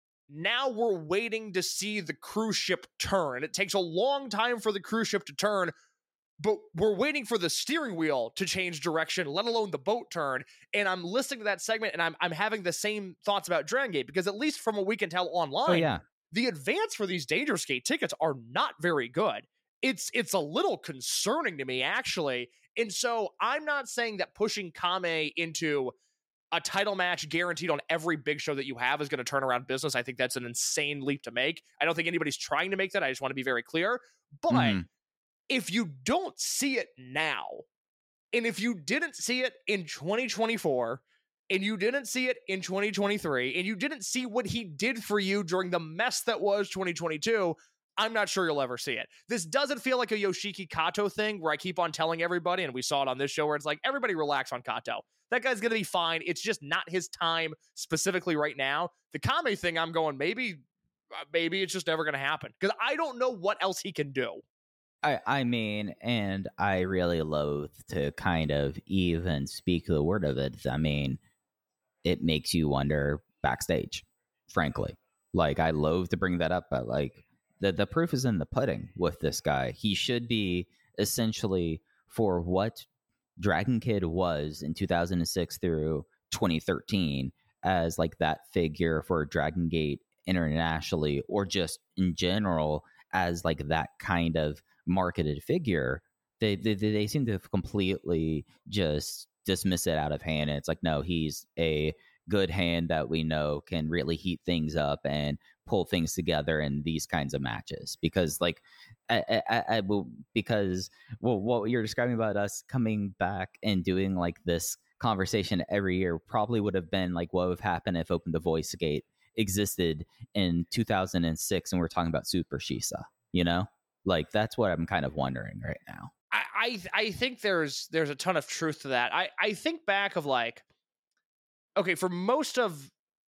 Now we're waiting to see the cruise ship turn. And it takes a long time for the cruise ship to turn, but we're waiting for the steering wheel to change direction, let alone the boat turn. And I'm listening to that segment, and I'm I'm having the same thoughts about Dragon Gate, because at least from what we can tell online, oh, yeah. the advance for these Dangerous Gate tickets are not very good. It's it's a little concerning to me, actually. And so I'm not saying that pushing Kame into a title match guaranteed on every big show that you have is going to turn around business. I think that's an insane leap to make. I don't think anybody's trying to make that. I just want to be very clear. But mm. if you don't see it now, and if you didn't see it in twenty twenty-four, and you didn't see it in twenty twenty-three, and you didn't see what he did for you during the mess that was twenty twenty-two, I'm not sure you'll ever see it. This doesn't feel like a Yoshiki Kato thing where I keep on telling everybody, and we saw it on this show, where it's like, everybody relax on Kato. That guy's going to be fine. It's just not his time specifically right now. The Kame thing, I'm going, maybe, maybe it's just never going to happen, because I don't know what else he can do. I, I mean, and I really loathe to kind of even speak the word of it. I mean, it makes you wonder backstage, frankly. Like, I loathe to bring that up, but like, the, the proof is in the pudding with this guy. He should be essentially, for what Dragon Kid was in two thousand six through twenty thirteen, as like that figure for Dragon Gate internationally, or just in general as like that kind of marketed figure. They they, they seem to have completely just dismiss it out of hand. And it's like, no, he's a good hand that we know can really heat things up and pull things together in these kinds of matches. Because like I, I, I will, because well, what you're describing about us coming back and doing like this conversation every year probably would have been like what would have happened if Open the Voice Gate existed in two thousand six and we're talking about Super Shisa, you know? Like, that's what I'm kind of wondering right now. I, I I think there's there's a ton of truth to that. I, I think back of like, okay, for most of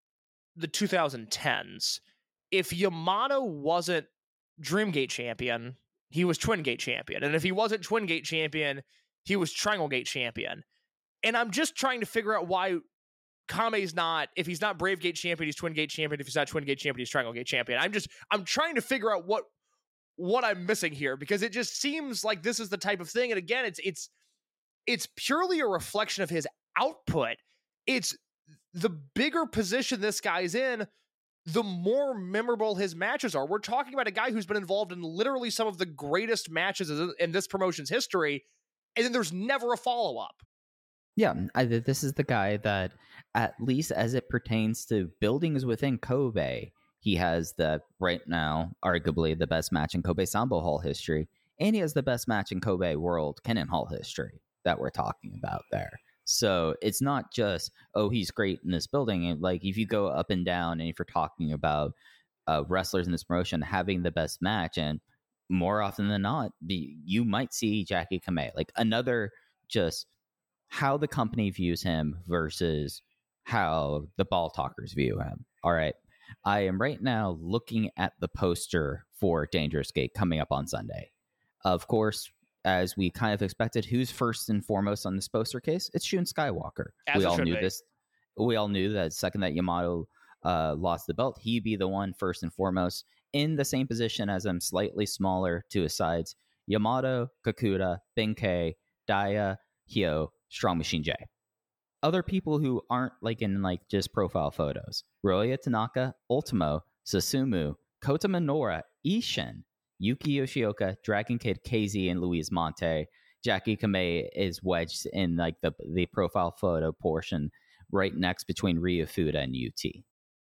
the two thousand tens, if Yamato wasn't Dreamgate champion, he was Twin Gate champion. And if he wasn't Twin Gate champion, he was Triangle Gate champion. And I'm just trying to figure out why Kame's not, if he's not Brave Gate champion, he's Twin Gate champion. If he's not Twin Gate champion, he's Triangle Gate champion. I'm just, I'm trying to figure out what, what I'm missing here, because it just seems like this is the type of thing. And again, it's, it's, it's purely a reflection of his output. It's the bigger position this guy's in, the more memorable his matches are. We're talking about a guy who's been involved in literally some of the greatest matches in this promotion's history, and then there's never a follow-up. Yeah, I, this is the guy that, at least as it pertains to buildings within Kobe, he has the, right now, arguably the best match in Kobe Sambo Hall history, and he has the best match in Kobe World Kennen Hall history. that we're talking about there. So it's not just, oh, he's great in this building. And like, if you go up and down, and if you're talking about uh, wrestlers in this promotion having the best match, and more often than not, the, you might see Jackie Kamei, like another just how the company views him versus how the ball talkers view him. All right. I am right now looking at the poster for Dangerous Gate coming up on Sunday. Of course, as we kind of expected, who's first and foremost on this poster case? It's Shun Skywalker. As we it all should knew be. this. We all knew that the second that Yamato uh, lost the belt, he'd be the one first and foremost in the same position as him, slightly smaller to his sides. Yamato, Kakuta, Benkei, Daya, Hyo, Strong Machine J. Other people who aren't like in like just profile photos: Ryoya Tanaka, Ultimo, Susumu, Kota Minoura, Ishin, Yuki Yoshioka, Dragon Kid, K Z, and Luis Monte. Jackie Kamei is wedged in like the the profile photo portion right next between Ryu Fuda and U T.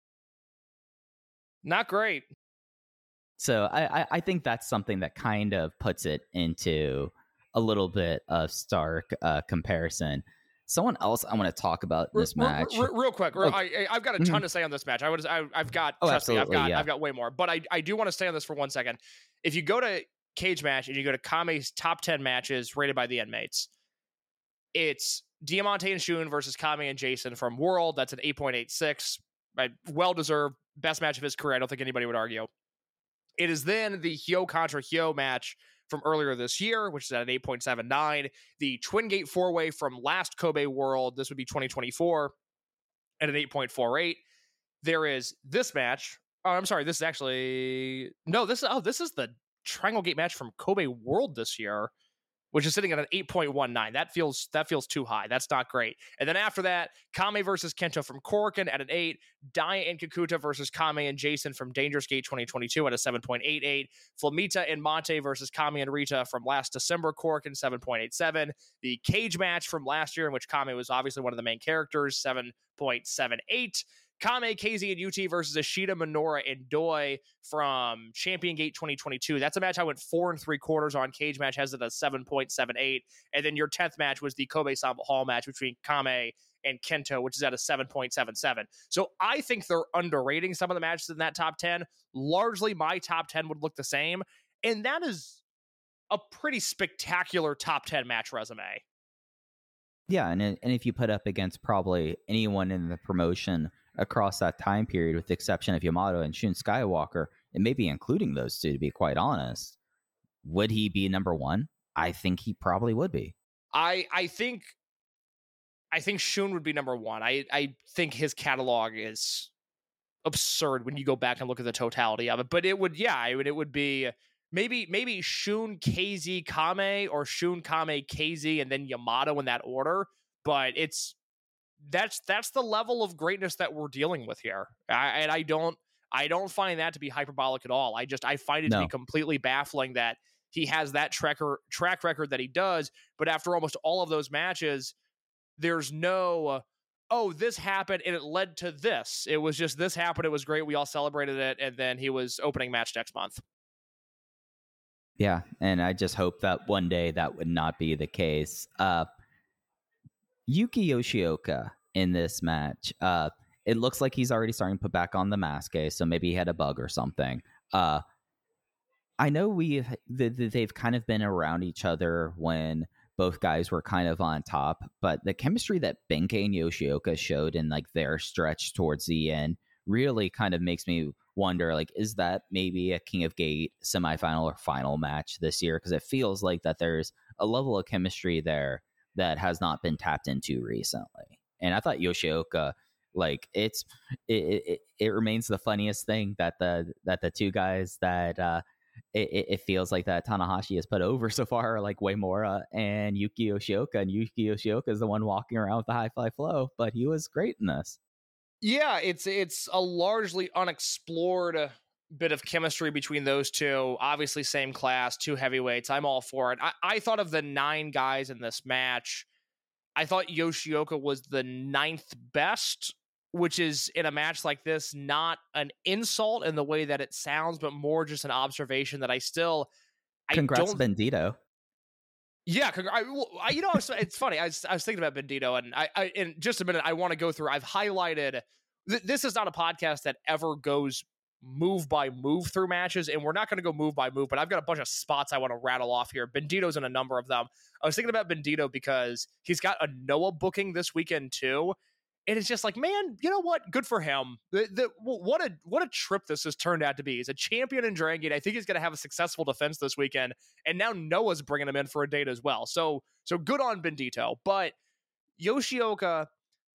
Not great. So I, I I think that's something that kind of puts it into a little bit of stark uh, comparison. Someone else I want to talk about in this Re- re- match. re- real quick, re- Okay. I, I- I've got a ton Mhm. to say on this match. I would, I, I've got, Oh, trust me, I've absolutely, got, yeah. I've got way more. But I, I do want to stay on this for one second. If you go to Cage Match and you go to Kame's top ten matches rated by the inmates, it's Diamante and Shun versus Kame and Jason from World. That's an eight point eight six. Right? Well deserved, best match of his career. I don't think anybody would argue. It is then the Hyo contra Hyo match from earlier this year, which is at an eight point seven nine. The Twin Gate four-way from last Kobe World, this would be twenty twenty-four, at an eight point four eight. There is this match. Oh, I'm sorry, this is actually... No, this is, oh, this is the Triangle Gate match from Kobe World this year, which is sitting at an eight point one nine. That feels that feels too high. That's not great. And then after that, Kame versus Kento from Korakuen at an eight. Daya and Kakuta versus Kame and Jason from Dangerous Gate twenty twenty-two at a seven point eight eight. Flamita and Monte versus Kame and Rita from last December, Korakuen, seven point eight seven. The cage match from last year, in which Kame was obviously one of the main characters, seven point seven eight. Kame, K Z, and U T versus Ishida, Minoura, and Doi from Champion Gate twenty twenty-two. That's a match I went four and three quarters on. Cage match has it at seven point seven eight. And then your tenth match was the Kobe Samba Hall match between Kame and Kento, which is at a seven point seven seven. So I think they're underrating some of the matches in that top ten. Largely, my top ten would look the same. And that is a pretty spectacular top ten match resume. Yeah, and and if you put up against probably anyone in the promotion across that time period, with the exception of Yamato and Shun Skywalker, and maybe including those two, to be quite honest, would he be number one? I think he probably would be. I I think I think Shun would be number one. I I think his catalog is absurd when you go back and look at the totality of it. But it would, yeah, it would it would be maybe maybe Shun, K Z, Kame, or Shun, Kame, K Z, and then Yamato in that order. But it's that's that's the level of greatness that we're dealing with here. I, and I don't I don't find that to be hyperbolic at all. I just I find it No. to be completely baffling that he has that tracker track record that he does, but after almost all of those matches, there's no uh, oh, this happened and it led to this. It was just this happened, it was great, we all celebrated it, and then he was opening match next month. Yeah, and I just hope that one day that would not be the case. Uh, Yuki Yoshioka in this match, uh, it looks like he's already starting to put back on the mask, eh? So maybe he had a bug or something. Uh, I know we've th- th- they've kind of been around each other when both guys were kind of on top, but the chemistry that Benkei and Yoshioka showed in like their stretch towards the end really kind of makes me wonder, like, is that maybe a King of Gate semifinal or final match this year? Because it feels like that there's a level of chemistry there that has not been tapped into recently. And I thought Yoshioka, like, it's it it, it remains the funniest thing that the that the two guys that uh it, it feels like that Tanahashi has put over so far are like Uemura and Yuki Yoshioka, and Yuki Yoshioka is the one walking around with the high fly flow, but he was great in this. Yeah, it's it's a largely unexplored bit of chemistry between those two. Obviously, same class, two heavyweights. I'm all for it. I, I thought of the nine guys in this match, I thought Yoshioka was the ninth best, which is in a match like this not an insult in the way that it sounds, but more just an observation that I still I Congrats, don't Bandito. Yeah, I, I, you know, it's funny. I was, I was thinking about Bandito, and I, I, in just a minute, I want to go through. I've highlighted. Th- this is not a podcast that ever goes move by move through matches, and we're not going to go move by move. But I've got a bunch of spots I want to rattle off here. Bandito's in a number of them. I was thinking about Bandito because he's got a Noah booking this weekend too. And it's just like, man, you know what? Good for him. The, the, what a what a trip this has turned out to be. He's a champion in Dragon Gate. I think he's going to have a successful defense this weekend. And now Noah's bringing him in for a date as well. So so good on Bandito. But Yoshioka,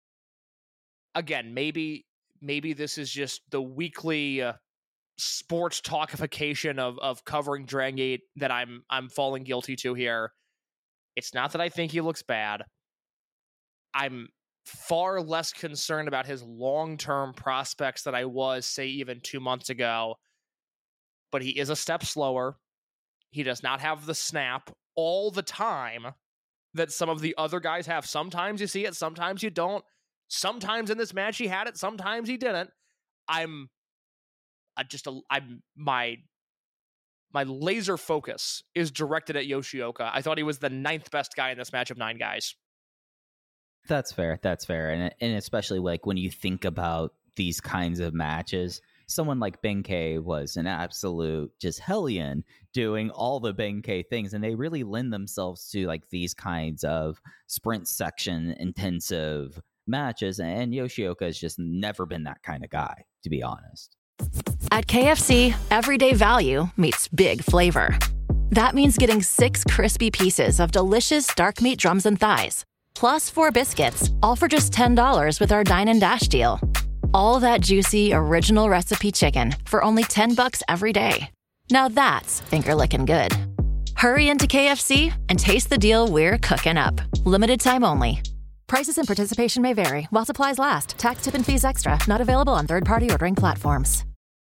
again, maybe maybe this is just the weekly uh, sports talkification of of covering Dragon Gate that I'm I'm falling guilty to here. It's not that I think he looks bad. I'm far less concerned about his long-term prospects than I was, say, even two months ago. But he is a step slower. He does not have the snap all the time that some of the other guys have. Sometimes you see it, sometimes you don't. Sometimes in this match he had it, sometimes he didn't. I'm I just a, I'm my my laser focus is directed at Yoshioka. I thought he was the ninth best guy in this match of nine guys. That's fair. That's fair. And and especially like when you think about these kinds of matches, someone like Benkei was an absolute just hellion doing all the Benkei things. And they really lend themselves to like these kinds of sprint section intensive matches. And Yoshioka has just never been that kind of guy, to be honest. At K F C, everyday value meets big flavor. That means getting six crispy pieces of delicious dark meat drums and thighs, plus four biscuits, all for just ten dollars with our Dine and Dash deal. All that juicy, original recipe chicken for only ten bucks every day. Now that's finger-licking good. Hurry into K F C and taste the deal we're cooking up. Limited time only. Prices and participation may vary while supplies last. Tax, tip, and fees extra. Not available on third-party ordering platforms.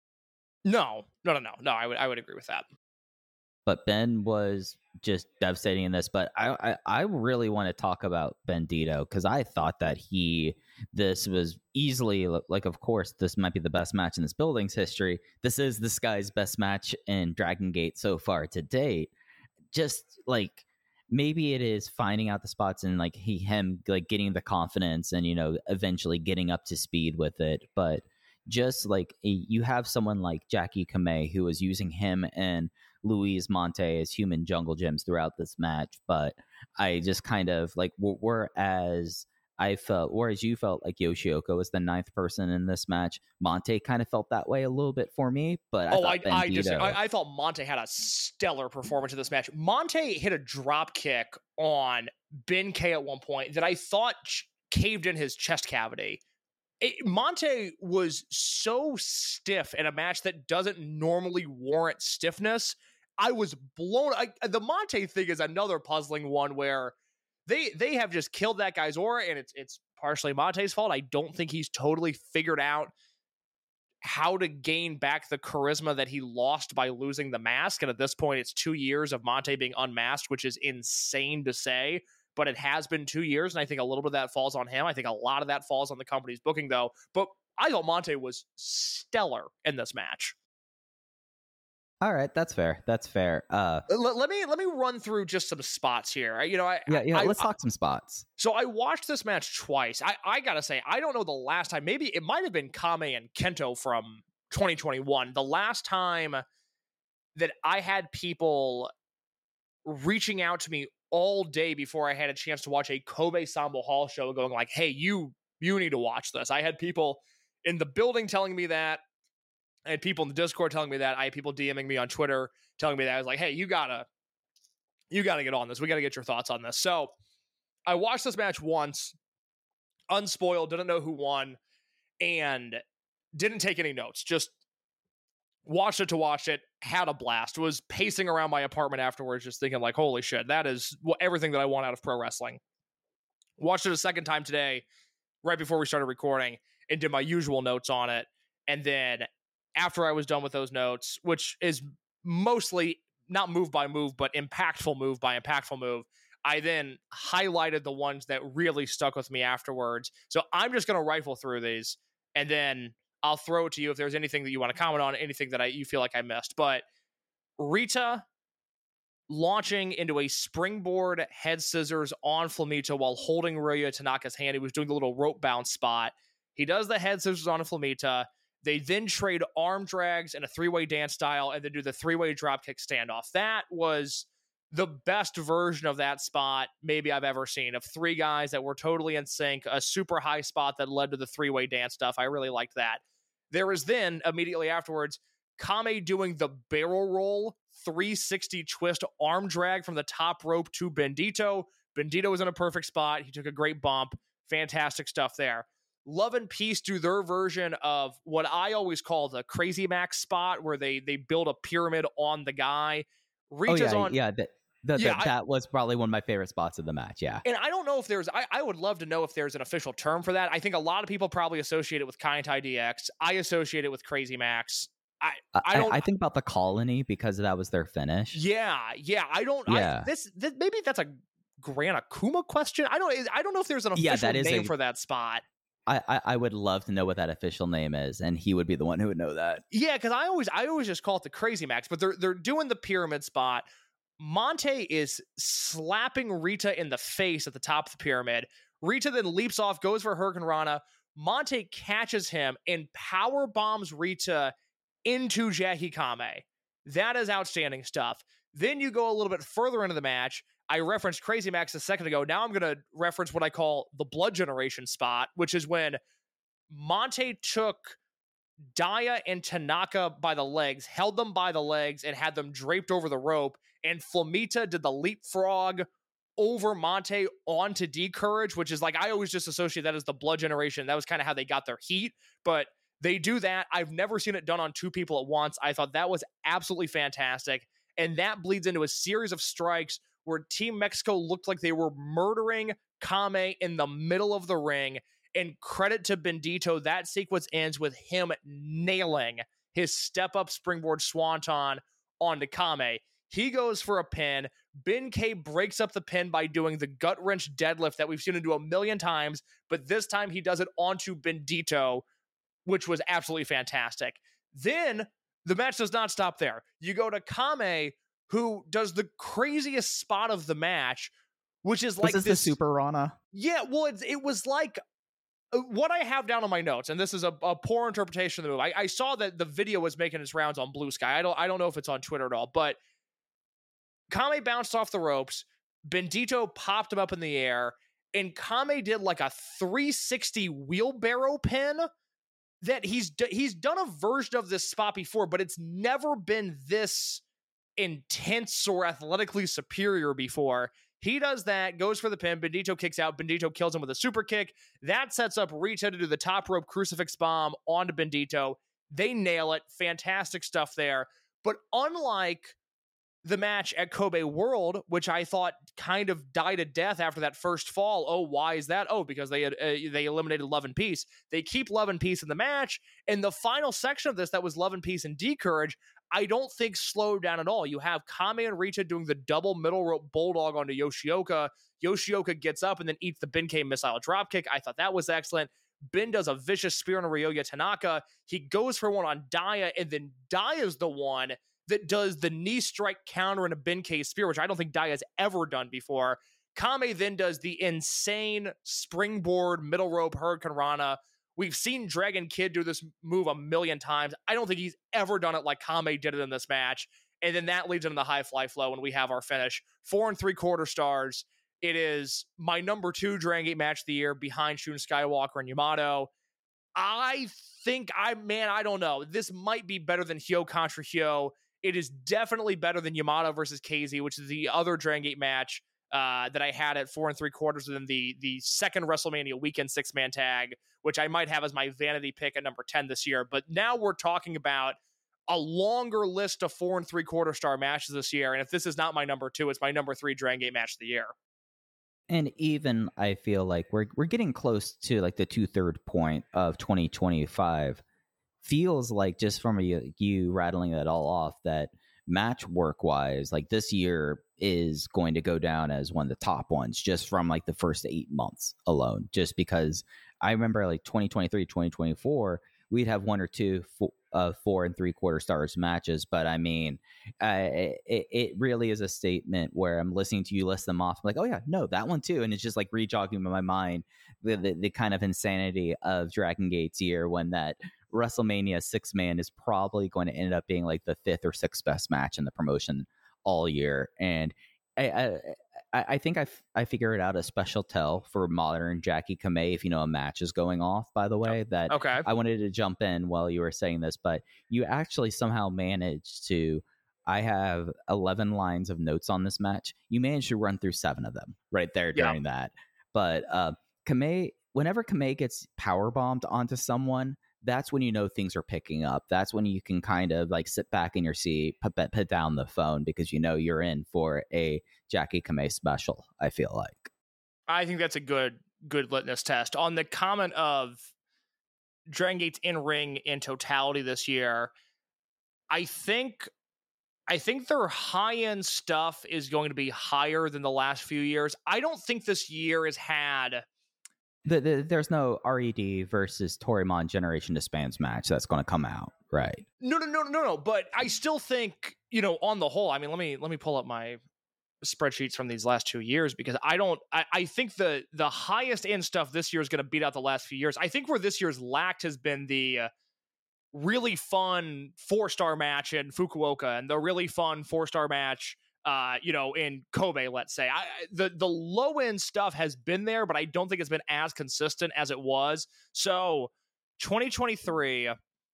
No, no, no, no, no. I would, I would agree with that. But Ben was just devastating in this. But I, I, I really want to talk about Bandito because I thought that he, this was easily, like, of course, this might be the best match in this building's history. This is this guy's best match in Dragon Gate so far to date. Just like, maybe it is finding out the spots and like he, him, like getting the confidence and, you know, eventually getting up to speed with it. But just like you have someone like Jackie Kamei who was using him and Luis Monte as human jungle gyms throughout this match, but I just kind of like whereas I felt whereas you felt like Yoshioka was the ninth person in this match, Monte kind of felt that way a little bit for me. But I oh, I, I, I just I, I thought Monte had a stellar performance in this match. Monte hit a drop kick on Benkei at one point that I thought caved in his chest cavity. It, Monte was so stiff in a match that doesn't normally warrant stiffness. I was blown. I, the Monte thing is another puzzling one where they they have just killed that guy's aura, and it's it's partially Monte's fault. I don't think he's totally figured out how to gain back the charisma that he lost by losing the mask. And at this point, it's two years of Monte being unmasked, which is insane to say. But it has been two years, and I think a little bit of that falls on him. I think a lot of that falls on the company's booking, though. But I thought Monte was stellar in this match. All right, that's fair. That's fair. Uh, let, let me let me run through just some spots here. You know, I yeah, yeah. I, let's I, talk some spots. So I watched this match twice. I, I gotta say, I don't know the last time. Maybe it might have been Kame and Kento from twenty twenty-one. The last time that I had people reaching out to me all day before I had a chance to watch a Kobe Sambo Hall show, going like, "Hey, you you need to watch this." I had people in the building telling me that. I had people in the Discord telling me that. I had people DMing me on Twitter telling me that. I was like, hey, you gotta, you gotta get on this. We gotta get your thoughts on this. So I watched this match once, unspoiled, didn't know who won, and didn't take any notes. Just watched it to watch it, had a blast. Was pacing around my apartment afterwards, just thinking like, holy shit, that is everything that I want out of pro wrestling. Watched it a second time today, right before we started recording, and did my usual notes on it. And then after I was done with those notes, which is mostly not move by move, but impactful move by impactful move, I then highlighted the ones that really stuck with me afterwards. So I'm just going to rifle through these, and then I'll throw it to you if there's anything that you want to comment on, anything that I you feel like I missed. But Rita launching into a springboard head scissors on Flamita while holding Ryoya Tanaka's hand. He was doing the little rope bounce spot. He does the head scissors on Flamita. They then trade arm drags and a three-way dance style and then do the three-way dropkick standoff. That was the best version of that spot maybe I've ever seen, of three guys that were totally in sync, a super high spot that led to the three-way dance stuff. I really liked that. There was then, immediately afterwards, Kame doing the barrel roll, three sixty twist arm drag from the top rope to Bendito. Bendito was in a perfect spot. He took a great bump. Fantastic stuff there. Love and Peace do their version of what I always call the Crazy Max spot, where they they build a pyramid on the guy. Reaches oh, yeah, on, yeah, that, that, yeah, that, I, that was probably one of my favorite spots of the match. Yeah, and I don't know if there's. I, I would love to know if there's an official term for that. I think a lot of people probably associate it with Kaientai D X. I associate it with Crazy Max. I I don't. I, I think about the Colony because that was their finish. Yeah, yeah. I don't. Yeah. I, this, this maybe that's a Gran Akuma question. I don't. I don't know if there's an official yeah, that is name a, for that spot. I, I I would love to know what that official name is, and he would be the one who would know that. Yeah, because I always I always just call it the Crazy Max, but they're they're doing the pyramid spot. Monte is slapping Rita in the face at the top of the pyramid. Rita then leaps off, goes for Hurricane Rana. Monte catches him and power bombs Rita into Jackie Kame. That is outstanding stuff. Then you go a little bit further into the match. I referenced Crazy Max a second ago. Now I'm going to reference what I call the Blood Generation spot, which is when Monte took Daya and Tanaka by the legs, held them by the legs, and had them draped over the rope. And Flamita did the leapfrog over Monte onto D-Courage, which is like, I always just associate that as the Blood Generation. That was kind of how they got their heat. But they do that. I've never seen it done on two people at once. I thought that was absolutely fantastic. And that bleeds into a series of strikes where Team Mexico looked like they were murdering Kame in the middle of the ring. And credit to Bendito, that sequence ends with him nailing his step-up springboard swanton onto Kame. He goes for a pin. Ben K breaks up the pin by doing the gut-wrench deadlift that we've seen him do a million times, but this time he does it onto Bendito, which was absolutely fantastic. Then the match does not stop there. You go to Kame, who does the craziest spot of the match, which is like this. this the Super Rana? Yeah, well, it, it was like what I have down on my notes, and this is a, a poor interpretation of the move. I, I saw that the video was making its rounds on Blue Sky. I don't I don't know if it's on Twitter at all, but Kame bounced off the ropes. Bendito popped him up in the air, and Kame did like a three sixty wheelbarrow pin that he's he's done a version of this spot before, but it's never been this intense or athletically superior before. He does that, goes for the pin. Bendito kicks out. Bendito kills him with a super kick. That sets up Rita to do the top rope crucifix bomb onto Bendito. They nail it. Fantastic stuff there. But unlike the match at Kobe World, which I thought kind of died a death after that first fall. Oh, why is that? Oh, because they had, uh, they eliminated Love and Peace. They keep Love and Peace in the match. And the final section of this that was Love and Peace and D-Courage, I don't think slowed down at all. You have Kame and Rita doing the double middle rope bulldog onto Yoshioka. Yoshioka gets up and then eats the Benkei missile dropkick. I thought that was excellent. Ben does a vicious spear on Ryoya Tanaka. He goes for one on Daya, and then Daya's the one that does the knee strike counter and a Benkei spear, which I don't think Daya's ever done before. Kame then does the insane springboard middle rope Hurricane Rana. We've seen Dragon Kid do this move a million times. I don't think he's ever done it like Kame did it in this match. And then that leads into the high fly flow, and we have our finish. Four and three quarter stars. It is my number two Dragon Gate match of the year behind Shun Skywalker and Yamato. I think I, man, I don't know. This might be better than Hyo contra Hyo. It is definitely better than Yamato versus K Z, which is the other Dragon Gate match uh, that I had at four and three quarters, and then the the second WrestleMania weekend six man tag, which I might have as my vanity pick at number ten this year. But now we're talking about a longer list of four and three quarter star matches this year. And if this is not my number two, it's my number three Dragon Gate match of the year. And even I feel like we're we're getting close to like the two third point of twenty twenty-five. Feels like just from you, you rattling that all off, that match work wise, like this year is going to go down as one of the top ones just from like the first eight months alone. Just because I remember like twenty twenty-three, twenty twenty-four we'd have one or two four, uh, four and three quarter stars matches. But I mean, uh, it, it really is a statement where I'm listening to you list them off. I'm like, oh yeah, no, that one too. And it's just like rejogging in my mind the, the, the kind of insanity of Dragon Gate's year when that WrestleMania six man is probably going to end up being like the fifth or sixth best match in the promotion all year. And I, I, I think I, f- I figured out a special tell for modern Jackie Kamei if you know a match is going off, by the way, that Okay. I wanted to jump in while you were saying this, but you actually somehow managed to, I have eleven lines of notes on this match. You managed to run through seven of them right there during yeah. that. But uh, Kamei, whenever Kamei gets power bombed onto someone, that's when you know things are picking up. That's when you can kind of like sit back in your seat, put, put down the phone because you know you're in for a Jackie Kamei special, I feel like. I think that's a good good litmus test. On the comment of Dragon Gate's in-ring in totality this year, I think I think their high-end stuff is going to be higher than the last few years. I don't think this year has had... The, the, there's no R E D versus Toryumon Generation Disbands match that's going to come out, right? No, no, no, no, no. But I still think, you know, on the whole, I mean, let me let me pull up my spreadsheets from these last two years because I don't, I, I think the the highest end stuff this year is going to beat out the last few years. I think where this year's lacked has been the uh, really fun four star match in Fukuoka and the really fun four star match. Uh, you know, in Kobe, let's say, I, the the low end stuff has been there, but I don't think it's been as consistent as it was. So, twenty twenty-three,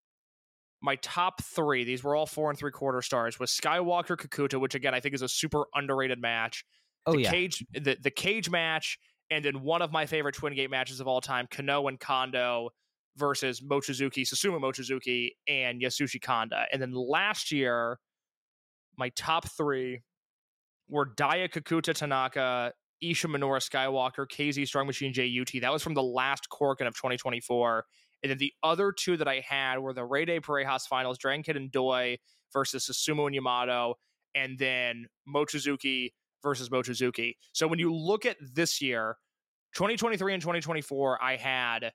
my top three, these were all four and three quarter stars, was Skywalker Kakuta, which again I think is a super underrated match. Oh the yeah, cage, the the cage match, and then one of my favorite Twin Gate matches of all time, Kano and Kondo versus Mochizuki, Susumu Mochizuki, and Yasushi Kanda. And then last year, my top three were Daya Kakuta Tanaka, Isha Minoru Skywalker, K Z Strong Machine J U T. That was from the last Korakuen of twenty twenty-four. And then the other two that I had were the Rey Day Parejas finals, Dragon Kid and Doi versus Susumu and Yamato, and then Mochizuki versus Mochizuki. So when you look at this year, twenty twenty-three and twenty twenty-four, I had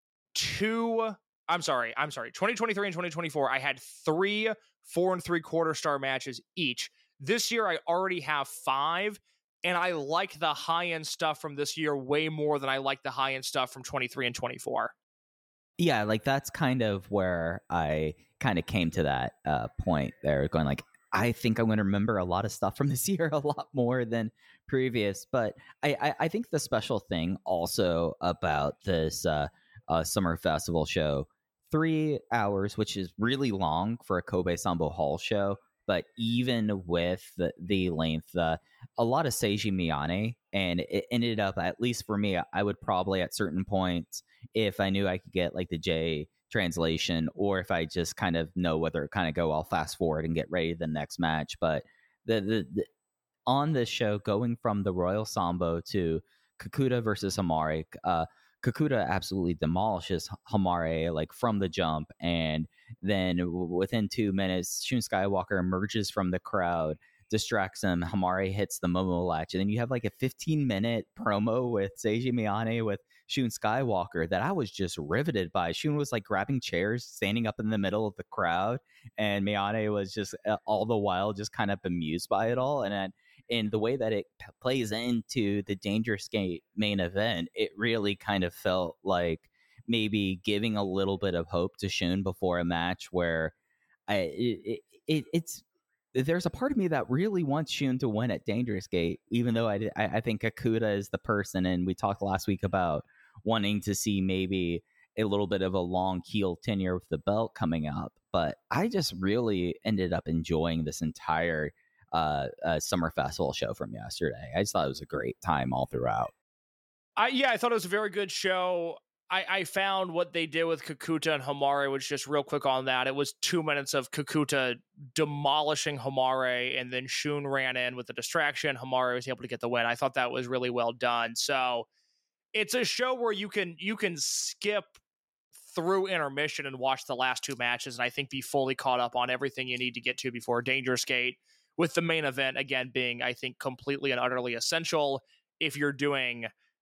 two... I'm sorry, I'm sorry. twenty twenty-three and twenty twenty-four, I had three four and three quarter star matches each. This year, I already have five, and I like the high-end stuff from this year way more than I like the high-end stuff from twenty-three and twenty-four. Yeah, like that's kind of where I kind of came to that uh, point there, going like, I think I'm going to remember a lot of stuff from this year a lot more than previous. But I, I, I think the special thing also about this uh, uh, summer festival show, three hours, which is really long for a Kobe Sambo Hall show. But even with the, the length, uh, a lot of Seiji Miyane, and it ended up, at least for me, I would probably at certain points, if I knew I could get like the J translation, or if I just kind of know whether it kind of go, I'll fast forward and get ready to the next match. But the, the, the on this show, going from the Royal Sambo to Kakuta versus Hamare, uh, Kakuta absolutely demolishes Hamare like from the jump, and then within two minutes, Shun Skywalker emerges from the crowd, distracts him. Hamare hits the Momo latch, and then you have like a fifteen minute promo with Seiji Miyane with Shun Skywalker that I was just riveted by. Shun was like grabbing chairs, standing up in the middle of the crowd, and Miyane was just uh, all the while just kind of bemused by it all. And then, and the way that it p- plays into the Dangerous Gate main event, it really kind of felt like maybe giving a little bit of hope to Shun before a match where I, it, it, it's there's a part of me that really wants Shun to win at Dangerous Gate, even though I, I, I think Kakuta is the person, and we talked last week about wanting to see maybe a little bit of a long heel tenure with the belt coming up. But I just really ended up enjoying this entire uh, uh, Summer Festival show from yesterday. I just thought it was a great time all throughout. I, yeah, I thought it was a very good show. I, I found what they did with Kakuta and Hamare was just real quick on that. It was two minutes of Kakuta demolishing Hamare, and then Shun ran in with the distraction. Hamare was able to get the win. I thought that was really well done. So it's a show where you can you can skip through intermission and watch the last two matches, and I think be fully caught up on everything you need to get to before Dangerous Gate, with the main event, again, being, I think, completely and utterly essential if you're doing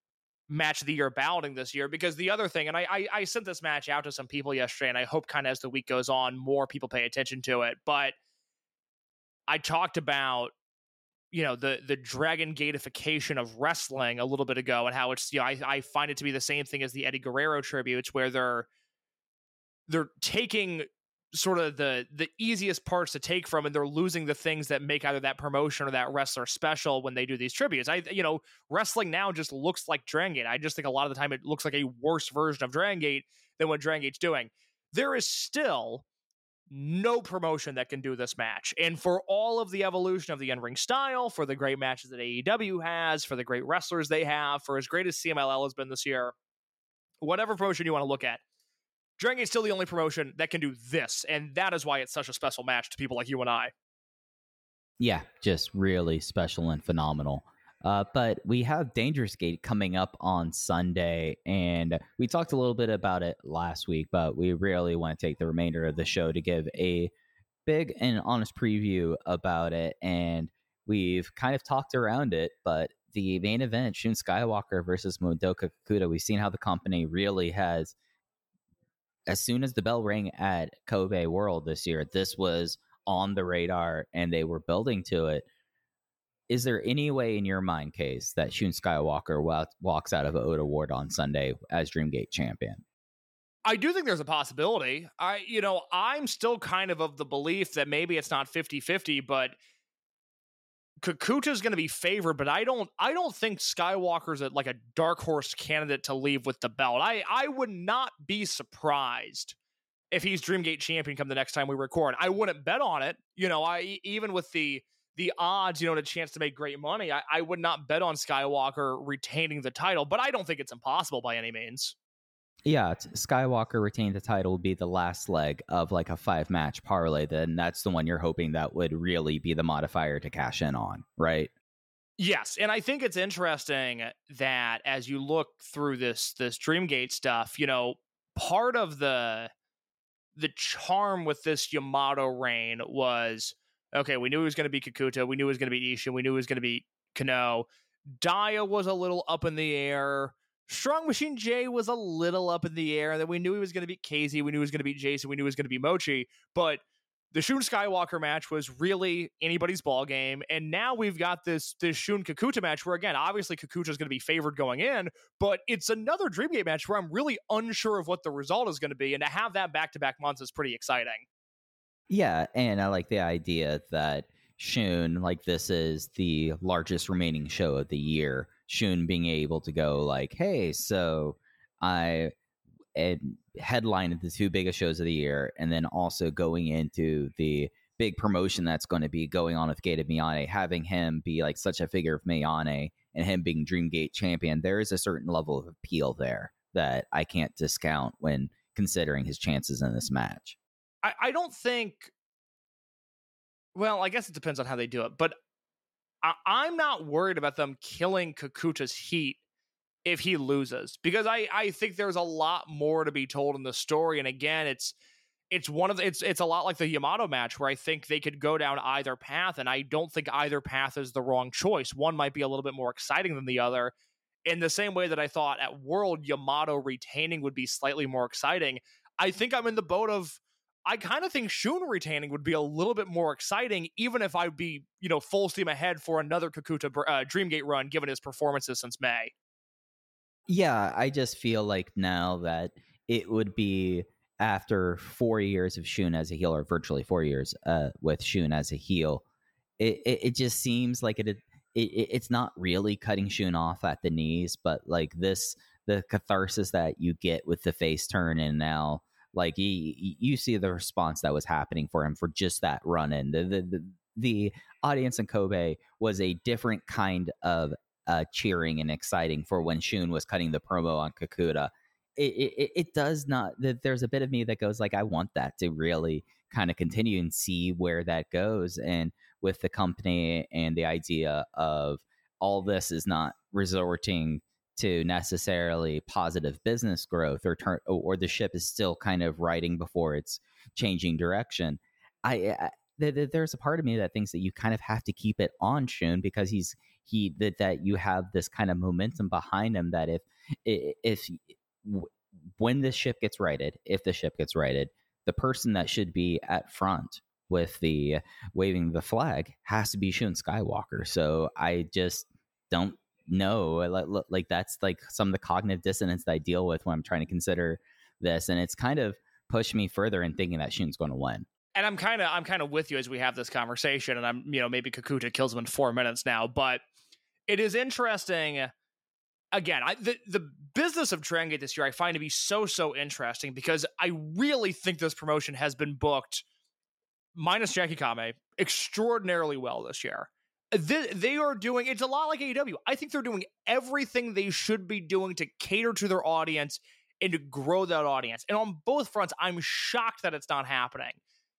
match of the year balloting this year. Because the other thing, and I, I, I sent this match out to some people yesterday, and I hope kind of as the week goes on, more people pay attention to it. But I talked about, you know, the the Dragon Gatification of wrestling a little bit ago, and how it's, you know, I, I find it to be the same thing as the Eddie Guerrero tributes, where they're they're taking sort of the the easiest parts to take from, and they're losing the things that make either that promotion or that wrestler special when they do these tributes. I, you know, wrestling now just looks like Dragon Gate. I just think a lot of the time it looks like a worse version of Dragon Gate than what Dragon Gate's doing. There is still no promotion that can do this match. And for all of the evolution of the in-ring style, for the great matches that A E W has, for the great wrestlers they have, for as great as C M L L has been this year, whatever promotion you want to look at, Dragon Gate's still the only promotion that can do this, and that is why it's such a special match to people like you and I. Yeah, just really special and phenomenal. Uh, but we have Dangerous Gate coming up on Sunday, and we talked a little bit about it last week, but we really want to take the remainder of the show to give a big and honest preview about it, and we've kind of talked around it, but the main event, Shun Skywalker versus Madoka Kakuta, we've seen how the company really has, as soon as the bell rang at Kobe World this year, this was on the radar and they were building to it. Is there any way in your mind, Case, that Shun Skywalker walk, walks out of Oda Ward on Sunday as Dreamgate champion? I do think there's a possibility. I, you know, I'm still kind of of the belief that maybe it's not fifty-fifty, but Kakuta's going to be favored, but I don't I don't think Skywalker's a, like a dark horse candidate to leave with the belt. I, I would not be surprised if he's Dreamgate champion come the next time we record. I wouldn't bet on it. You know, I even with the the odds, you know, and a chance to make great money, I, I would not bet on Skywalker retaining the title, but I don't think it's impossible by any means. Yeah, Skywalker retaining the title would be the last leg of like a five match parlay. Then that's the one you're hoping that would really be the modifier to cash in on, right? Yes, and I think it's interesting that as you look through this this Dreamgate stuff, you know, part of the the charm with this Yamato reign was, okay, we knew it was going to be Kakuta, we knew it was going to be Ishin, we knew it was going to be Kano. Daya was a little up in the air. Strong Machine J was a little up in the air. Then we knew he was going to be Casey. We knew he was going to be Jason. We knew he was going to be Mochi. But the Shun Skywalker match was really anybody's ball game. And now we've got this, this Shun Kakuta match where, again, obviously Kakuta is going to be favored going in, but it's another Dreamgate match where I'm really unsure of what the result is going to be. And to have that back-to-back months is pretty exciting. Yeah, and I like the idea that Shun, like, this is the largest remaining show of the year. Shun being able to go like, hey, so I headlined the two biggest shows of the year, and then also going into the big promotion that's going to be going on with Gate of Miyane, having him be like such a figure of Miyane and him being Dreamgate champion, there is a certain level of appeal there that I can't discount when considering his chances in this match. I, I don't think, well, I guess it depends on how they do it, but I, I'm not worried about them killing Kakuta's heat if he loses, because I, I think there's a lot more to be told in the story. And again, it's it's one of the, it's it's a lot like the Yamato match where I think they could go down either path, and I don't think either path is the wrong choice. One might be a little bit more exciting than the other. In the same way that I thought at World Yamato retaining would be slightly more exciting, I think I'm in the boat of, I kind of think Shun retaining would be a little bit more exciting, even if I'd be, you know, full steam ahead for another Kakuta uh, Dreamgate run, given his performances since May. Yeah, I just feel like now that it would be after four years of Shun as a heel, or virtually four years uh, with Shun as a heel, it, it, it just seems like it, it, it it's not really cutting Shun off at the knees, but like this, the catharsis that you get with the face turn, and now like you, you see the response that was happening for him for just that run in. The, the, the, the audience in Kobe was a different kind of uh, cheering and exciting for when Shun was cutting the promo on Kakuta. It, it, it does not, there's a bit of me that goes like, I want that to really kind of continue and see where that goes. And with the company and the idea of all this is not resorting to necessarily positive business growth, or turn, or the ship is still kind of riding before it's changing direction. I, I th- th- there's a part of me that thinks that you kind of have to keep it on Shun, because he's he that that you have this kind of momentum behind him that if if when the ship gets righted, if the ship gets righted, the person that should be at front with the waving the flag has to be Shun Skywalker. So I just don't know. Like, like that's like some of the cognitive dissonance that I deal with when I'm trying to consider this, and it's kind of pushed me further in thinking that Shun's going to win. And I'm kind of I'm kind of with you as we have this conversation, and I'm you know maybe Kakuta kills him in four minutes now, but it is interesting. Again, I, the the business of Dragon Gate this year I find to be so so interesting because I really think this promotion has been booked, minus Jackie Kame, extraordinarily well this year. They, they are doing, it's a lot like A E W. I think they're doing everything they should be doing to cater to their audience and to grow that audience. And on both fronts, I'm shocked that it's not happening.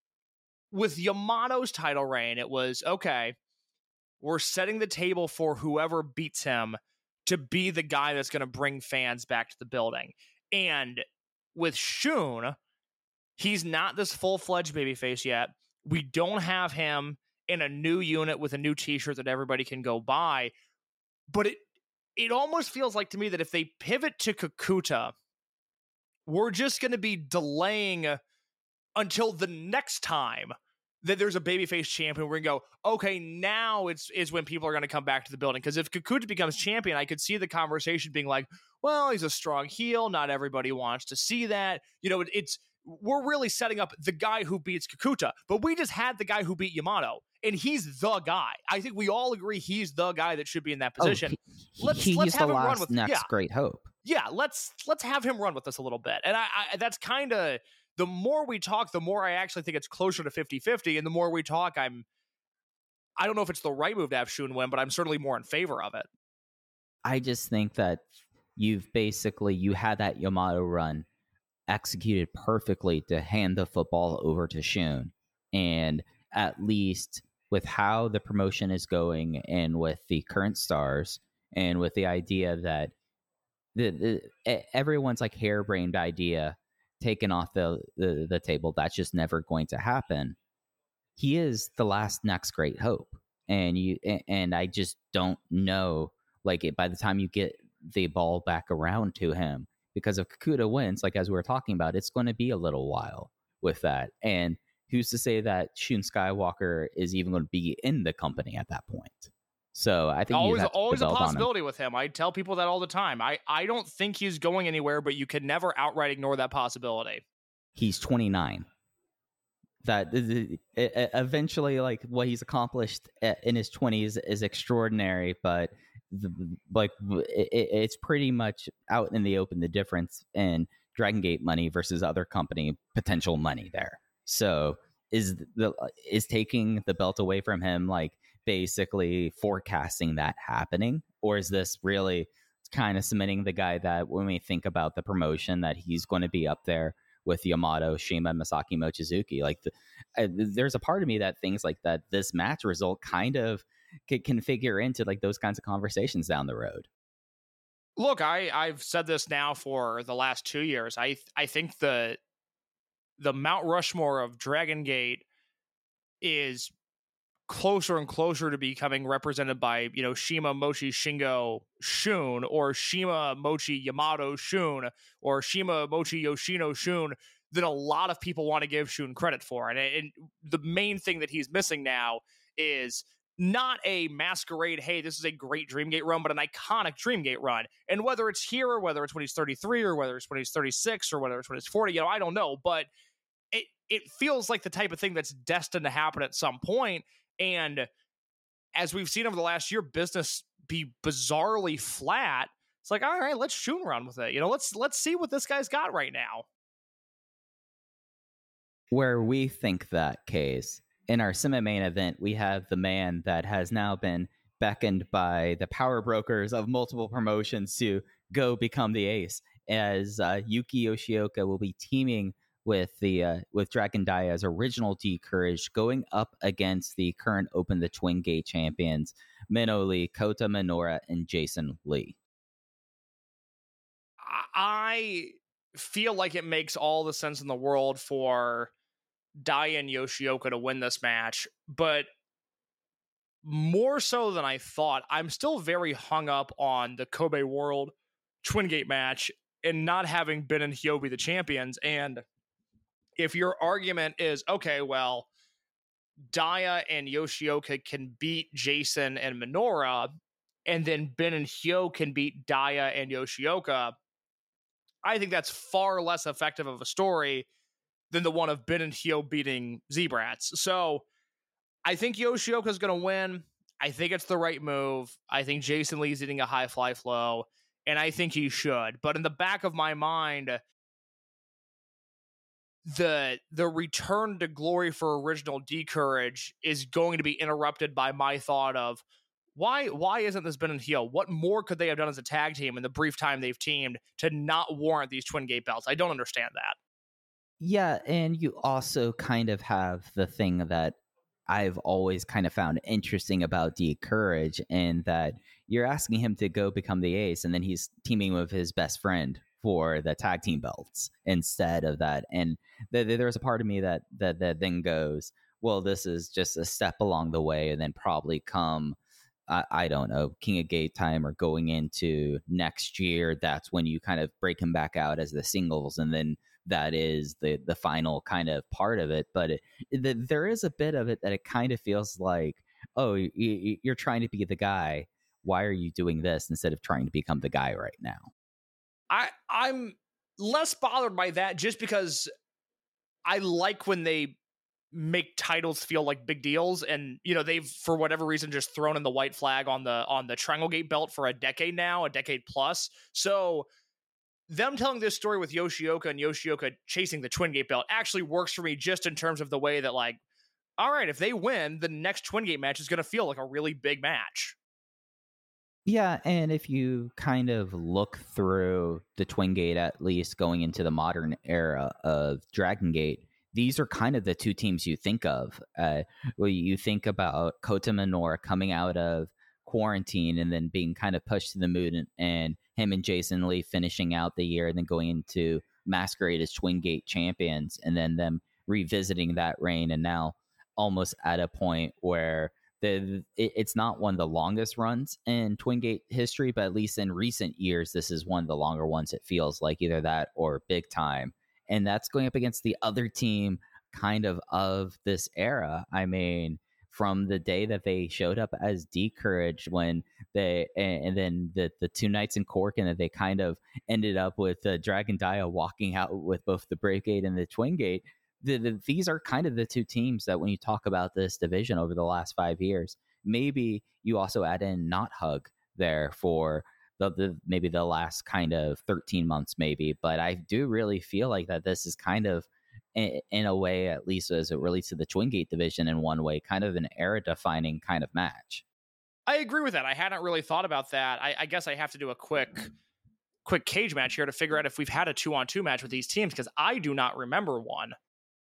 With Yamato's title reign, it was, okay, we're setting the table for whoever beats him to be the guy that's going to bring fans back to the building. And with Shun, he's not this full-fledged babyface yet. We don't have him in a new unit with a new t-shirt that everybody can go buy. But it it almost feels like to me that if they pivot to Kakuta, we're just going to be delaying until the next time that there's a babyface champion. We're going to go, okay, now it's is when people are going to come back to the building. Because if Kakuta becomes champion, I could see the conversation being like, well, he's a strong heel. Not everybody wants to see that. You know, it, it's we're really setting up the guy who beats Kakuta. But we just had the guy who beat Yamato. And he's the guy. I think we all agree he's the guy that should be in that position. Oh, he, let's he, let's he's have the him last run with next yeah. great hope. Yeah, let's let's have him run with us a little bit. And I, I that's kind of the more we talk, the more I actually think it's closer to fifty-fifty. And the more we talk, I'm I don't know if it's the right move to have Shun win, but I'm certainly more in favor of it. I just think that you've basically you had that Yamato run executed perfectly to hand the football over to Shun, and at least with how the promotion is going and with the current stars and with the idea that the, the everyone's like harebrained idea taken off the, the the table, that's just never going to happen. He is the last next great hope, and you and I just don't know, like, it, by the time you get the ball back around to him, because if Kakuta wins, like as we were talking about, it's going to be a little while with that. And who's to say that Shun Skywalker is even going to be in the company at that point? So I think always you always a possibility him. with him. I tell people that all the time. I, I don't think he's going anywhere, but you can never outright ignore that possibility. He's twenty-nine. That eventually, like, what he's accomplished in his twenties is extraordinary, but the, like it, it's pretty much out in the open, the difference in Dragon Gate money versus other company potential money there. So is the is taking the belt away from him like basically forecasting that happening, or is this really kind of cementing the guy that when we think about the promotion that he's going to be up there with Yamato, Shima, Masaki Mochizuki? Like the, uh, there's a part of me that thinks like that this match result kind of can, can figure into like those kinds of conversations down the road. Look, I I've said this now for the last two years. I I think the the Mount Rushmore of Dragon Gate is closer and closer to becoming represented by, you know, Shima, Mochi, Shingo, Shun, or Shima, Mochi, Yamato, Shun, or Shima, Mochi, Yoshino, Shun, than a lot of people want to give Shun credit for. And, and the main thing that he's missing now is not a masquerade, hey, this is a great Dreamgate run, but an iconic Dreamgate run. And whether it's here, or whether it's when he's thirty-three, or whether it's when he's thirty-six, or whether it's when he's forty, you know, I don't know. But it it feels like the type of thing that's destined to happen at some point. And as we've seen over the last year, business be bizarrely flat. It's like, all right, let's Shun run with it. You know, let's let's see what this guy's got right now. Where we think that case, in our semi-main event, we have the man that has now been beckoned by the power brokers of multiple promotions to go become the ace, as uh, Yuki Yoshioka will be teaming with the uh, with Dragon Dia's original D-Courage, going up against the current Open the Twin Gate champions, Minnow Lee, Kota Minoura, and Jason Lee. I feel like it makes all the sense in the world for Dia and Yoshioka to win this match, but more so than I thought. I'm still very hung up on the Kobe World Twin Gate match and not having Ben and Hyo be the champions. And if your argument is, okay, well, Daya and Yoshioka can beat Jason and Minoura, and then Ben and Hyo can beat Daya and Yoshioka, I think that's far less effective of a story than the one of Ben and Hyo beating Z-Brats. So I think Yoshioka's going to win. I think it's the right move. I think Jason Lee's eating a high fly flow, and I think he should. But in the back of my mind, the the return to glory for original D-Courage is going to be interrupted by my thought of, why why isn't this Ben and Hyo? What more could they have done as a tag team in the brief time they've teamed to not warrant these Twin Gate belts? I don't understand that. Yeah, and you also kind of have the thing that I've always kind of found interesting about D-Courage, and that you're asking him to go become the ace, and then he's teaming with his best friend for the tag team belts instead of that. And th- th- there's a part of me that, that that then goes, well, this is just a step along the way, and then probably come, I, I don't know, King of Gate time or going into next year, that's when you kind of break him back out as the singles, and then that is the the final kind of part of it. But it, the, there is a bit of it that it kind of feels like, oh, you, you're trying to be the guy. Why are you doing this instead of trying to become the guy right now? I I'm less bothered by that, just because I like when they make titles feel like big deals, and you know, they've for whatever reason just thrown in the white flag on the on the Triangle Gate belt for a decade now, a decade plus. So them telling this story with Yoshioka and Yoshioka chasing the Twin Gate belt actually works for me, just in terms of the way that, like, all right, if they win, the next Twin Gate match is going to feel like a really big match. Yeah, and if you kind of look through the Twin Gate, at least going into the modern era of Dragon Gate, these are kind of the two teams you think of. Uh, well, you think about Kota Minoura coming out of quarantine and then being kind of pushed to the moon, and, and him and Jason Lee finishing out the year and then going into Masquerade as Twin Gate champions, and then them revisiting that reign, and now almost at a point where The, it, it's not one of the longest runs in Twin Gate history, but at least in recent years, this is one of the longer ones. It feels like either that or big time. And that's going up against the other team kind of of this era. I mean, from the day that they showed up as D-Courage, when they, and, and then the, the two nights in Cork, and that they kind of ended up with uh, Dragon Dia walking out with both the Brave Gate and the Twin Gate. The, the, these are kind of the two teams that when you talk about this division over the last five years, maybe you also add in Not Hug there for the, the maybe the last kind of thirteen months, maybe. But I do really feel like that this is kind of, in, in a way, at least as it relates to the Twin Gate division in one way, kind of an era-defining kind of match. I agree with that. I hadn't really thought about that. I, I guess I have to do a quick quick cage match here to figure out if we've had a two-on-two match with these teams, because I do not remember one.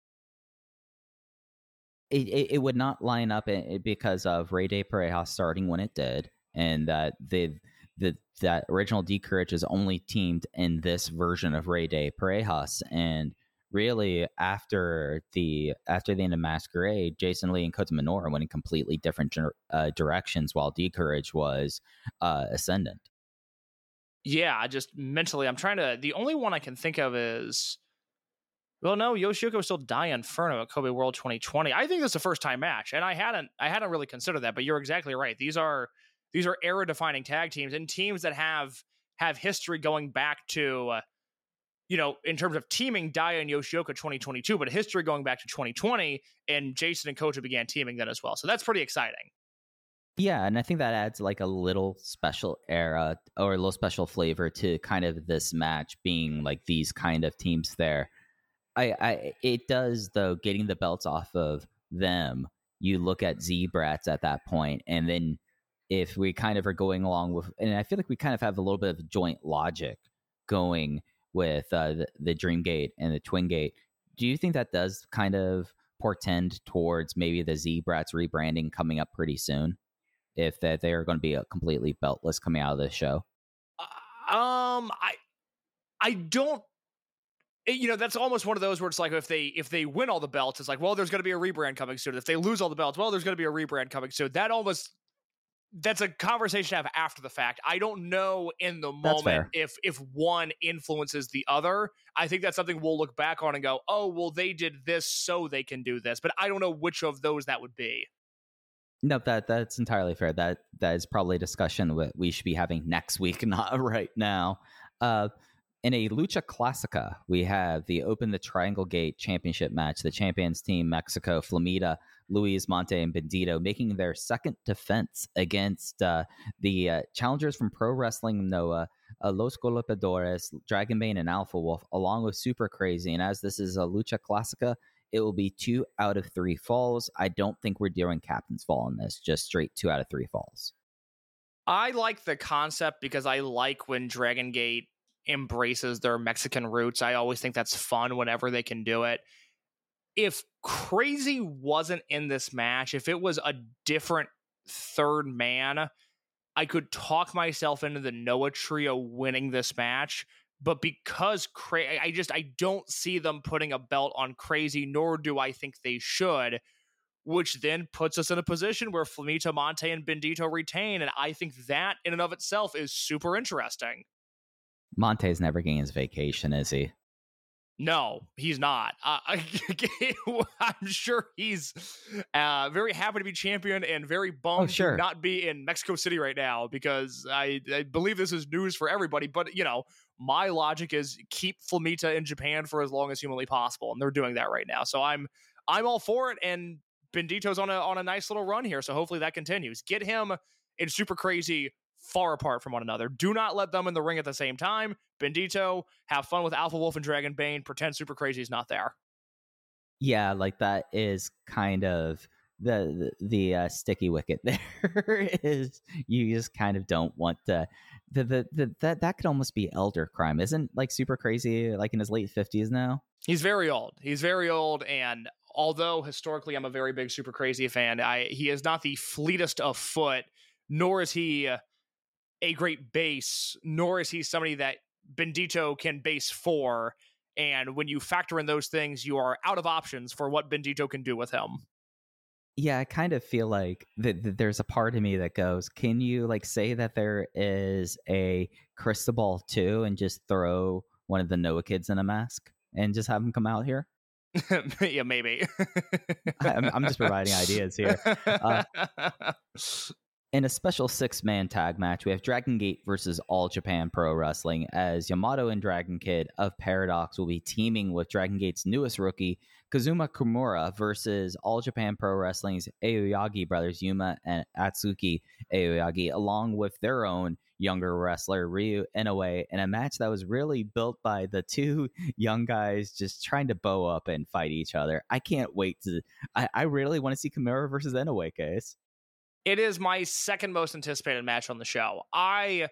It, it, it would not line up because of Rey de Pareja starting when it did, and that the the that original D-Courage is only teamed in this version of Rey de Parejas, and really after the after the end of Masquerade, Jason Lee and Kota Minoura went in completely different uh, directions, while D-Courage was uh, ascendant. Yeah, I just mentally, I'm trying to. The only one I can think of is. Well, no, Yoshioka was still Dia Inferno at Kobe World twenty twenty. I think this is a first time match, and I hadn't I hadn't really considered that, but you're exactly right. These are these are era defining tag teams, and teams that have have history going back to, uh, you know, in terms of teaming Dia and Yoshioka twenty twenty-two, but history going back to twenty twenty, and Jason and Kota began teaming then as well. So that's pretty exciting. Yeah, and I think that adds like a little special era or a little special flavor to kind of this match being like these kind of teams there. I, I, it does, though, getting the belts off of them. You look at Z-Brats at that point, and then if we kind of are going along with, and I feel like we kind of have a little bit of joint logic going with uh, the, the Dream Gate and the Twin Gate. Do you think that does kind of portend towards maybe the Z-Brats rebranding coming up pretty soon, if that they are going to be a completely beltless coming out of this show? Uh, um, I, I don't. it, you know, that's almost one of those where it's like if they if they win all the belts, it's like, well, there's going to be a rebrand coming soon. If they lose all the belts, well, there's going to be a rebrand coming soon. That almost that's a conversation to have after the fact. I don't know in the moment if if one influences the other. I think that's something we'll look back on and go, oh, well, they did this so they can do this. But I don't know which of those that would be. No, that that's entirely fair. That that is probably a discussion that we should be having next week, not right now. Uh, in a Lucha Classica, we have the Open the Triangle Gate Championship match. The champions team, Mexico, Flamita, Luis Monte, and Bandito, making their second defense against uh, the uh, challengers from Pro Wrestling Noah, uh, Los Golpeadores, Dragonbane, and Alpha Wolf, along with Super Crazy. And as this is a Lucha Classica, it will be two out of three falls. I don't think we're doing Captain's Fall in this, just straight two out of three falls. I like the concept because I like when Dragon Gate embraces their Mexican roots. I always think that's fun whenever they can do it. If Crazy wasn't in this match, if it was a different third man, I could talk myself into the Noah trio winning this match. But because Cra- I just I don't see them putting a belt on Crazy, nor do I think they should, which then puts us in a position where Flamita, Monte, and Bandito retain, and I think that in and of itself is super interesting. Monte's never getting his vacation, is he? No, he's not. Uh, I, I'm sure he's uh, very happy to be champion and very bummed oh, sure. to not be in Mexico City right now because I, I believe this is news for everybody. But, you know, my logic is keep Flamita in Japan for as long as humanly possible, and they're doing that right now. So I'm I'm all for it, and Bandito's on a on a nice little run here, so hopefully that continues. Get him in Super Crazy far apart from one another. Do not let them in the ring at the same time. Bandito, have fun with Alpha Wolf and Dragonbane. Pretend Super Crazy is not there. Yeah, like that is kind of the the, the uh, sticky wicket there. Is you just kind of don't want to. The, the the that that could almost be elder crime, isn't like Super Crazy like in his late fifties now? He's very old. He's very old, and although historically I'm a very big Super Crazy fan, I he is not the fleetest of foot, nor is he uh, a great base, nor is he somebody that Bandito can base for. And when you factor in those things, you are out of options for what Bandito can do with him. Yeah, I kind of feel like that th- there's a part of me that goes, can you like say that there is a Cristobal too and just throw one of the Noah kids in a mask and just have them come out here? Yeah, maybe. I'm, I'm just providing ideas here. Uh, in a special six-man tag match, we have Dragon Gate versus All Japan Pro Wrestling, as Yamato and Dragon Kid of Paradox will be teaming with Dragon Gate's newest rookie, Kazuma Kimura, versus All Japan Pro Wrestling's Aoyagi brothers, Yuma and Atsuki Aoyagi, along with their own younger wrestler, Ryu Inoue, in a match that was really built by the two young guys just trying to bow up and fight each other. I can't wait to... I, I really want to see Kimura versus Inoue, guys. It is my second most anticipated match on the show. I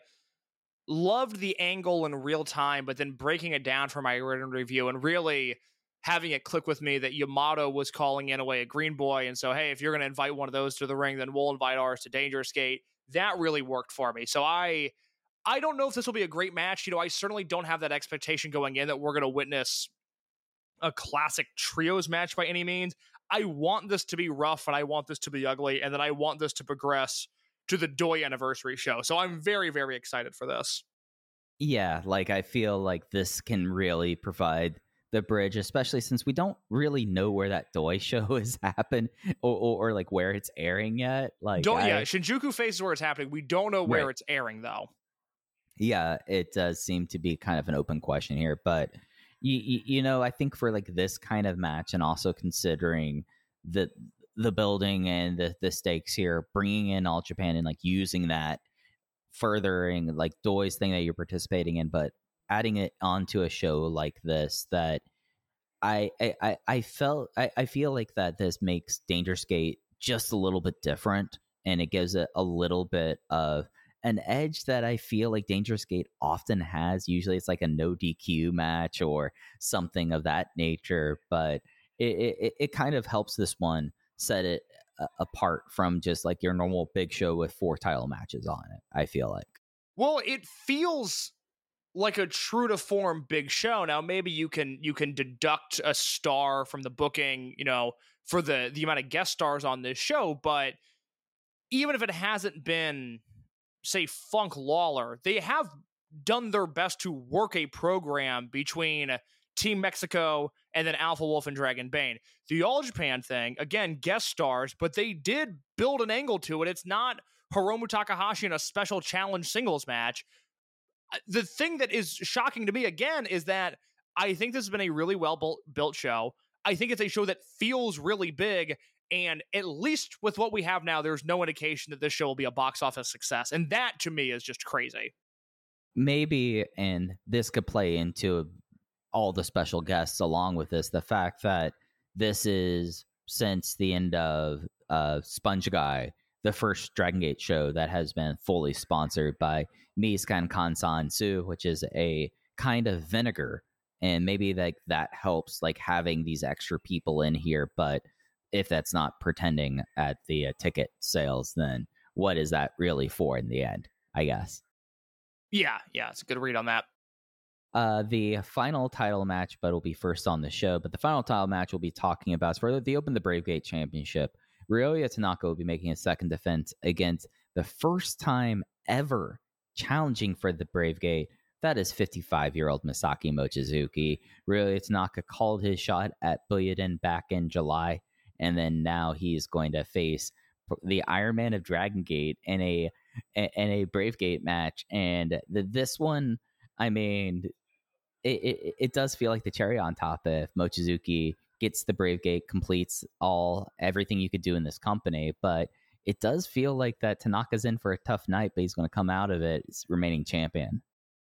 loved the angle in real time, but then breaking it down for my written review and really having it click with me that Yamato was calling Inoue a green boy. And so, hey, if you're going to invite one of those to the ring, then we'll invite ours to Dangerous Gate. That really worked for me. So I I don't know if this will be a great match. You know, I certainly don't have that expectation going in that we're going to witness a classic trios match by any means. I want this to be rough and I want this to be ugly, and then I want this to progress to the Doi anniversary show. So I'm very, very excited for this. Yeah, like I feel like this can really provide the bridge, especially since we don't really know where that Doi show has happened or, or, or like where it's airing yet. Like, don't, I, yeah, Shinjuku Face is where it's happening. We don't know where right. it's airing, though. Yeah, it does seem to be kind of an open question here, but you, you, you know, I think for like this kind of match, and also considering the the building and the, the stakes here, bringing in All Japan and like using that, furthering like Doi's thing that you're participating in, but adding it onto a show like this, that I I I felt I, I feel like that this makes Dangerous Gate just a little bit different, and it gives it a little bit of an edge that I feel like Dangerous Gate often has. Usually it's like a no D Q match or something of that nature, but it it, it kind of helps this one set it uh, apart from just like your normal big show with four title matches on it, I feel like. Well, it feels like a true to form big show. Now, maybe you can you can deduct a star from the booking, you know, for the the amount of guest stars on this show, but even if it hasn't been, say, Funk Lawler, they have done their best to work a program between Team Mexico and then Alpha Wolf and Dragon Bane. The All Japan thing, again, guest stars, but they did build an angle to it. It's not Hiromu Takahashi in a special challenge singles match. The thing that is shocking to me, again, is that I think this has been a really well built show. I think it's a show that feels really big, and at least with what we have now, there's no indication that this show will be a box office success. And that, to me, is just crazy. Maybe, and this could play into all the special guests along with this, the fact that this is, since the end of uh, Sponge Guy, the first Dragon Gate show that has been fully sponsored by Mizkan Kansan Su, which is a kind of vinegar. And maybe like that helps, like having these extra people in here. But if that's not pretending at the uh, ticket sales, then what is that really for in the end, I guess? Yeah, yeah, it's a good read on that. Uh, the final title match, but it'll be first on the show. But the final title match we'll be talking about is for the Open the Brave Gate Championship. Ryoya Tanaka will be making a second defense against the first time ever challenging for the Brave Gate. That is fifty-five-year-old Masaki Mochizuki. Ryoya Tanaka called his shot at Buyoden back in July, and then now he's going to face the Iron Man of Dragon Gate in a in a Brave Gate match. And the, this one, I mean, it, it it does feel like the cherry on top if Mochizuki gets the Brave Gate, completes all everything you could do in this company. But it does feel like that Tanaka's in for a tough night, but he's going to come out of it as remaining champion.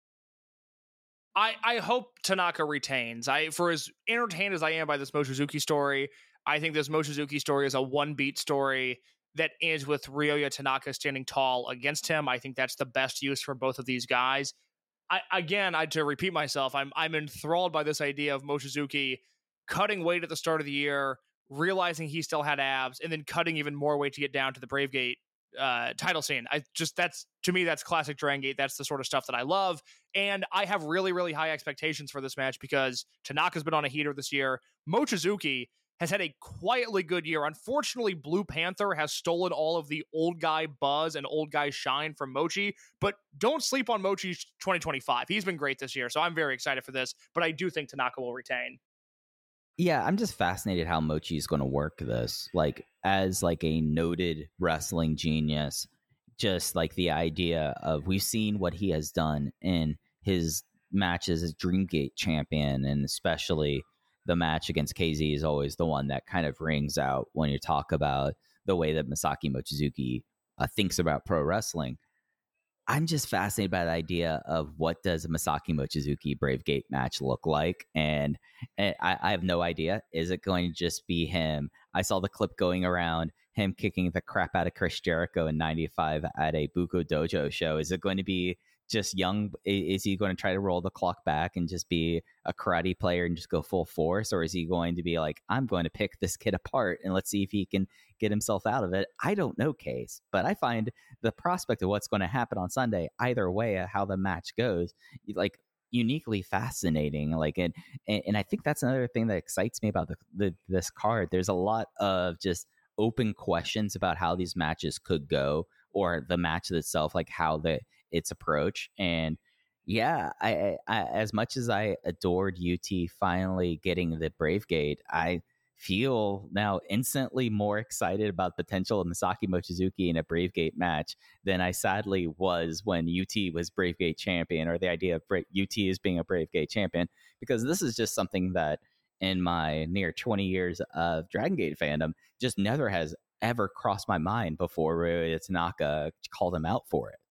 I, I hope Tanaka retains. I for as entertained as I am by this Mochizuki story, I think this Mochizuki story is a one-beat story that ends with Ryoya Tanaka standing tall against him. I think that's the best use for both of these guys. I, again, I, to repeat myself, I'm I'm enthralled by this idea of Mochizuki cutting weight at the start of the year, realizing he still had abs, and then cutting even more weight to get down to the Brave Gate uh, title scene. I just, that's, to me, that's classic Dragon Gate. That's the sort of stuff that I love. And I have really, really high expectations for this match because Tanaka's been on a heater this year. Mochizuki has had a quietly good year. Unfortunately, Blue Panther has stolen all of the old guy buzz and old guy shine from Mochi, but don't sleep on Mochi's twenty twenty-five. He's been great this year, so I'm very excited for this, but I do think Tanaka will retain. Yeah, I'm just fascinated how Mochi is going to work this. Like, as like a noted wrestling genius, just like the idea of, we've seen what he has done in his matches as Dreamgate champion, and especially the match against K Z is always the one that kind of rings out when you talk about the way that Masaki Mochizuki uh, thinks about pro wrestling. I'm just fascinated by the idea of what does a Masaki Mochizuki Brave Gate match look like. And, and I, I have no idea. Is it going to just be him? I saw the clip going around, him kicking the crap out of Chris Jericho in ninety-five at a Buko Dojo show. Is it going to be just young? Is he going to try to roll the clock back and just be a karate player and just go full force? Or is he going to be like, I'm going to pick this kid apart and let's see if he can get himself out of it? I don't know, Case, but I find the prospect of what's going to happen on Sunday, either way, how the match goes, like uniquely fascinating. Like, and, and I think that's another thing that excites me about the, the this card. There's a lot of just open questions about how these matches could go, or the match itself, like how the its approach. And yeah, I, I as much as I adored U T finally getting the Brave Gate, I feel now instantly more excited about the potential of Masaki Mochizuki in a Brave Gate match than I sadly was when U T was Brave Gate champion, or the idea of Bra- U T as being a Brave Gate champion, because this is just something that in my near twenty years of Dragon Gate fandom just never has ever crossed my mind before Ryoya Tanaka called him out for it.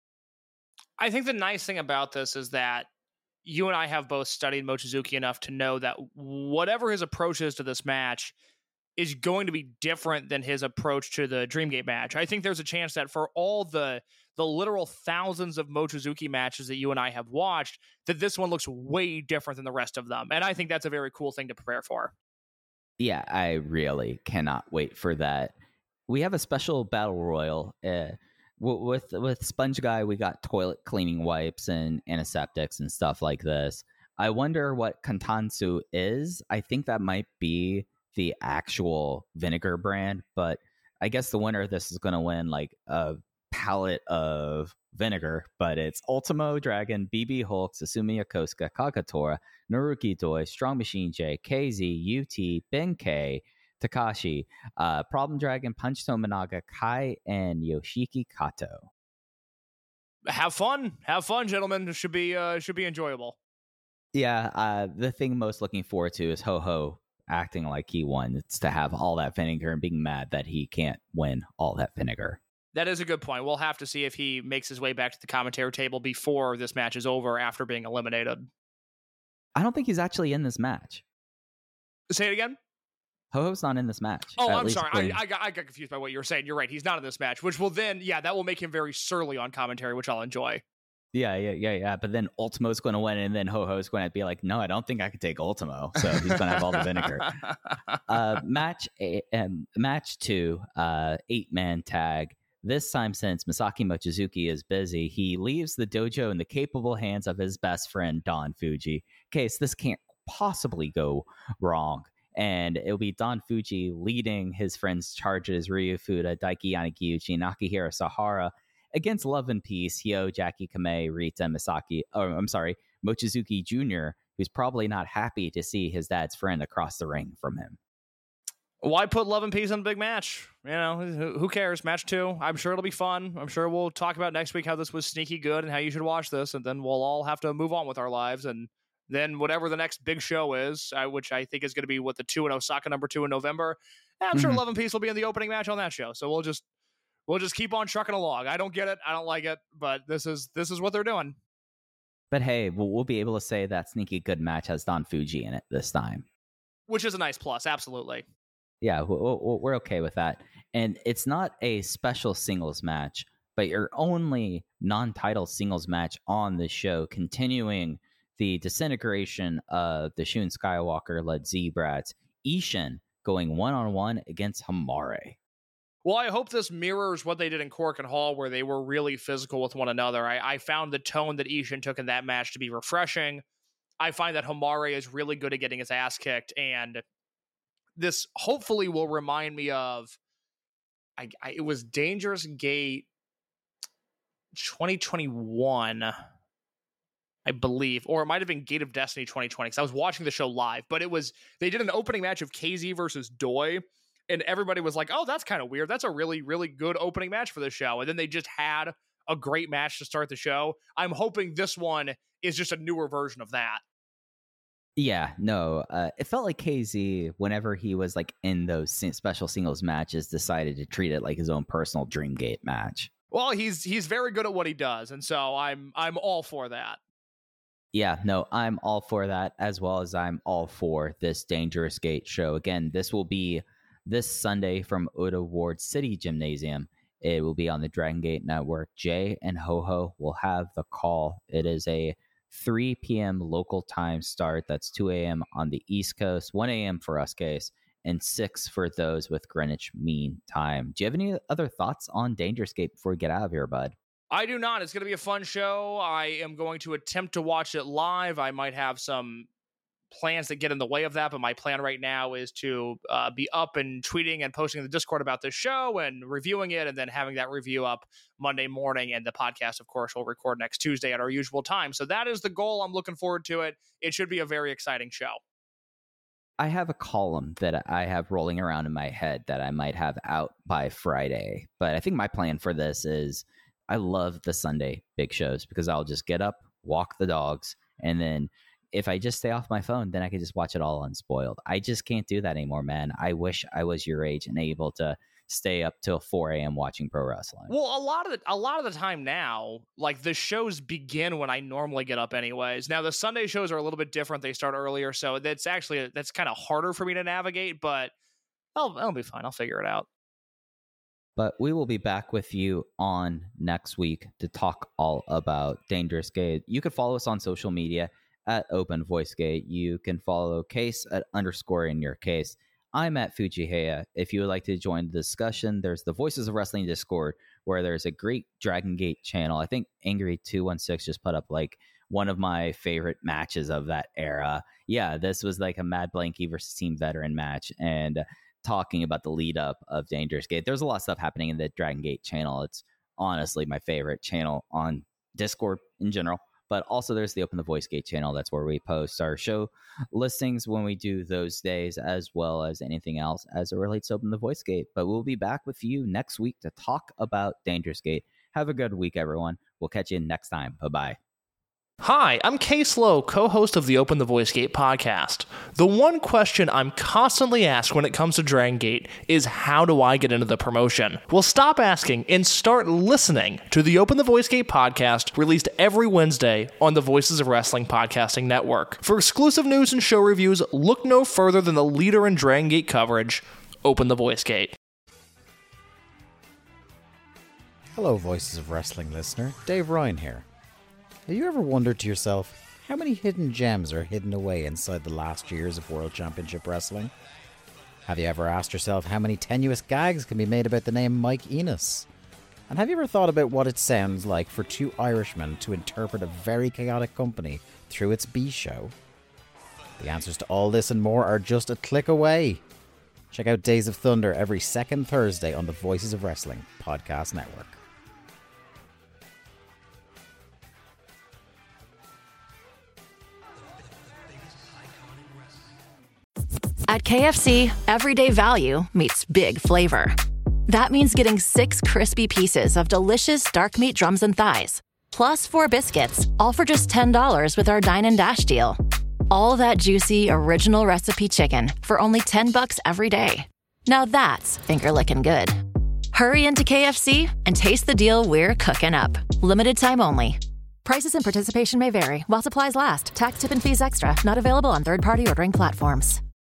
I think the nice thing about this is that you and I have both studied Mochizuki enough to know that whatever his approach is to this match is going to be different than his approach to the Dreamgate match. I think there's a chance that for all the the literal thousands of Mochizuki matches that you and I have watched, that this one looks way different than the rest of them. And I think that's a very cool thing to prepare for. Yeah, I really cannot wait for that. We have a special battle royal uh, w- with with Sponge Guy, we got toilet cleaning wipes and antiseptics and stuff like this. I wonder what Kantansu is. I think that might be the actual vinegar brand, but I guess the winner of this is going to win like a pallet of vinegar, but it's Ultimo Dragon, B B Hulk, Susumu Yokosuka, Kakatora, Naruki Doi, Strong Machine J, K Z, U T, Ben K, Takashi, uh, Problem Dragon, Punch Tominaga, Kai, and Yoshiki Kato. Have fun. Have fun, gentlemen. It should be uh, should be enjoyable. Yeah, uh, the thing most looking forward to is Ho Ho acting like he won. It's to have all that vinegar and being mad that he can't win all that vinegar. That is a good point. We'll have to see if he makes his way back to the commentary table before this match is over after being eliminated. I don't think he's actually in this match. Say it again? Ho-Ho's not in this match. Oh, I'm sorry. I, I, got, I got confused by what you were saying. You're right. He's not in this match, which will then, yeah, that will make him very surly on commentary, which I'll enjoy. Yeah, yeah, yeah, yeah. But then Ultimo's going to win, and then Ho-Ho's going to be like, no, I don't think I could take Ultimo. So he's going to have all the vinegar. uh, match eight, um, match two, uh, eight-man tag. This time, since Masaki Mochizuki is busy, he leaves the dojo in the capable hands of his best friend, Don Fuji. Case, this can't possibly go wrong. And it'll be Don Fuji leading his friends' charges, Ryu Fuda, Daiki Yanagiuchi, Nakahira Sahara, against Love and Peace, Hyo, Jackie Kamei, Rita, Misaki, oh, I'm sorry, Mochizuki Junior, who's probably not happy to see his dad's friend across the ring from him. Why put Love and Peace in a big match? You know, who, who cares? Match two. I'm sure it'll be fun. I'm sure we'll talk about next week how this was sneaky good and how you should watch this, and then we'll all have to move on with our lives. And then whatever the next big show is, uh, which I think is going to be what the two in Osaka number two in November, I'm mm-hmm. sure Love and Peace will be in the opening match on that show. So we'll just we'll just keep on trucking along. I don't get it. I don't like it, but this is this is what they're doing. But hey, we'll, we'll be able to say that sneaky good match has Don Fuji in it this time, which is a nice plus. Absolutely. Yeah, we're okay with that. And it's not a special singles match, but your only non-title singles match on the show, continuing the disintegration of the Shun Skywalker-led Z-Brats. Ishin going one-on-one against Hamare. Well, I hope this mirrors what they did in Korakuen Hall, where they were really physical with one another. I, I found the tone that Ishin took in that match to be refreshing. I find that Hamare is really good at getting his ass kicked, and this hopefully will remind me of, I, I, it was Dangerous Gate twenty twenty-one, I believe, or it might have been Gate of Destiny twenty twenty, because I was watching the show live, but it was, they did an opening match of K Z versus Doi, and everybody was like, oh, that's kind of weird. That's a really, really good opening match for the show. And then they just had a great match to start the show. I'm hoping this one is just a newer version of that. Yeah, no, uh, it felt like K Z, whenever he was like in those special singles matches, decided to treat it like his own personal Dreamgate match. Well, he's he's very good at what he does, and so I'm I'm all for that. Yeah, no, I'm all for that, as well as I'm all for this Dangerous Gate show. Again, this will be this Sunday from Oda Ward City Gymnasium. It will be on the Dragon Gate Network. Jay and Ho-Ho will have the call. It is a three p.m. local time start. That's two a.m. on the East Coast, one a.m. for us, Case, and six for those with Greenwich Mean Time. Do you have any other thoughts on Dangerous Gate before we get out of here, bud? I do not. It's going to be a fun show. I am going to attempt to watch it live. I might have some plans that get in the way of that, but my plan right now is to uh, be up and tweeting and posting in the Discord about this show and reviewing it, and then having that review up Monday morning, and the podcast, of course, will record next Tuesday at our usual time. So that is the goal. I'm looking forward to it. It should be a very exciting show. I have a column that I have rolling around in my head that I might have out by Friday, but I think my plan for this is I love the Sunday big shows because I'll just get up, walk the dogs, and then if I just stay off my phone, then I can just watch it all unspoiled. I just can't do that anymore, man. I wish I was your age and able to stay up till four a.m. watching pro wrestling. Well, a lot of the, a lot of the time now, like the shows begin when I normally get up anyways. Now the Sunday shows are a little bit different. They start earlier, so that's actually that's kind of harder for me to navigate, but I'll, I'll be fine. I'll figure it out. But we will be back with you on next week to talk all about Dangerous Gate. You can follow us on social media at Open Voice Gate. You can follow Case at underscore in your case. I'm at Fujiheya. If you would like to join the discussion, there's the Voices of Wrestling Discord, where there's a great Dragon Gate channel. I think Angry two one six just put up like one of my favorite matches of that era. Yeah, this was like a Mad Blanky versus Team Veteran match, and talking about the lead up of Dangerous Gate. There's a lot of stuff happening in the Dragon Gate channel. It's honestly my favorite channel on Discord in general. But also there's the Open the Voice Gate channel. That's where we post our show listings when we do those days, as well as anything else as it relates to Open the Voice Gate. But we'll be back with you next week to talk about Dangerous Gate. Have a good week, everyone. We'll catch you next time. Bye-bye. Hi, I'm Case Lowe, co-host of the Open the Voice Gate podcast. The one question I'm constantly asked when it comes to Dragon Gate is, how do I get into the promotion? Well, stop asking and start listening to the Open the Voice Gate podcast, released every Wednesday on the Voices of Wrestling Podcasting Network. For exclusive news and show reviews, look no further than the leader in Dragon Gate coverage, Open the Voice Gate. Hello, Voices of Wrestling listener. Dave Ryan here. Have you ever wondered to yourself how many hidden gems are hidden away inside the last years of World Championship Wrestling? Have you ever asked yourself how many tenuous gags can be made about the name Mike Enos? And have you ever thought about what it sounds like for two Irishmen to interpret a very chaotic company through its B-show? The answers to all this and more are just a click away. Check out Days of Thunder every second Thursday on the Voices of Wrestling Podcast Network. At K F C, everyday value meets big flavor. That means getting six crispy pieces of delicious dark meat drums and thighs, plus four biscuits, all for just ten dollars with our Dine and Dash deal. All that juicy, original recipe chicken for only ten bucks every day. Now that's finger-licking good. Hurry into K F C and taste the deal we're cooking up. Limited time only. Prices and participation may vary while supplies last. Tax, tip, and fees extra. Not available on third-party ordering platforms.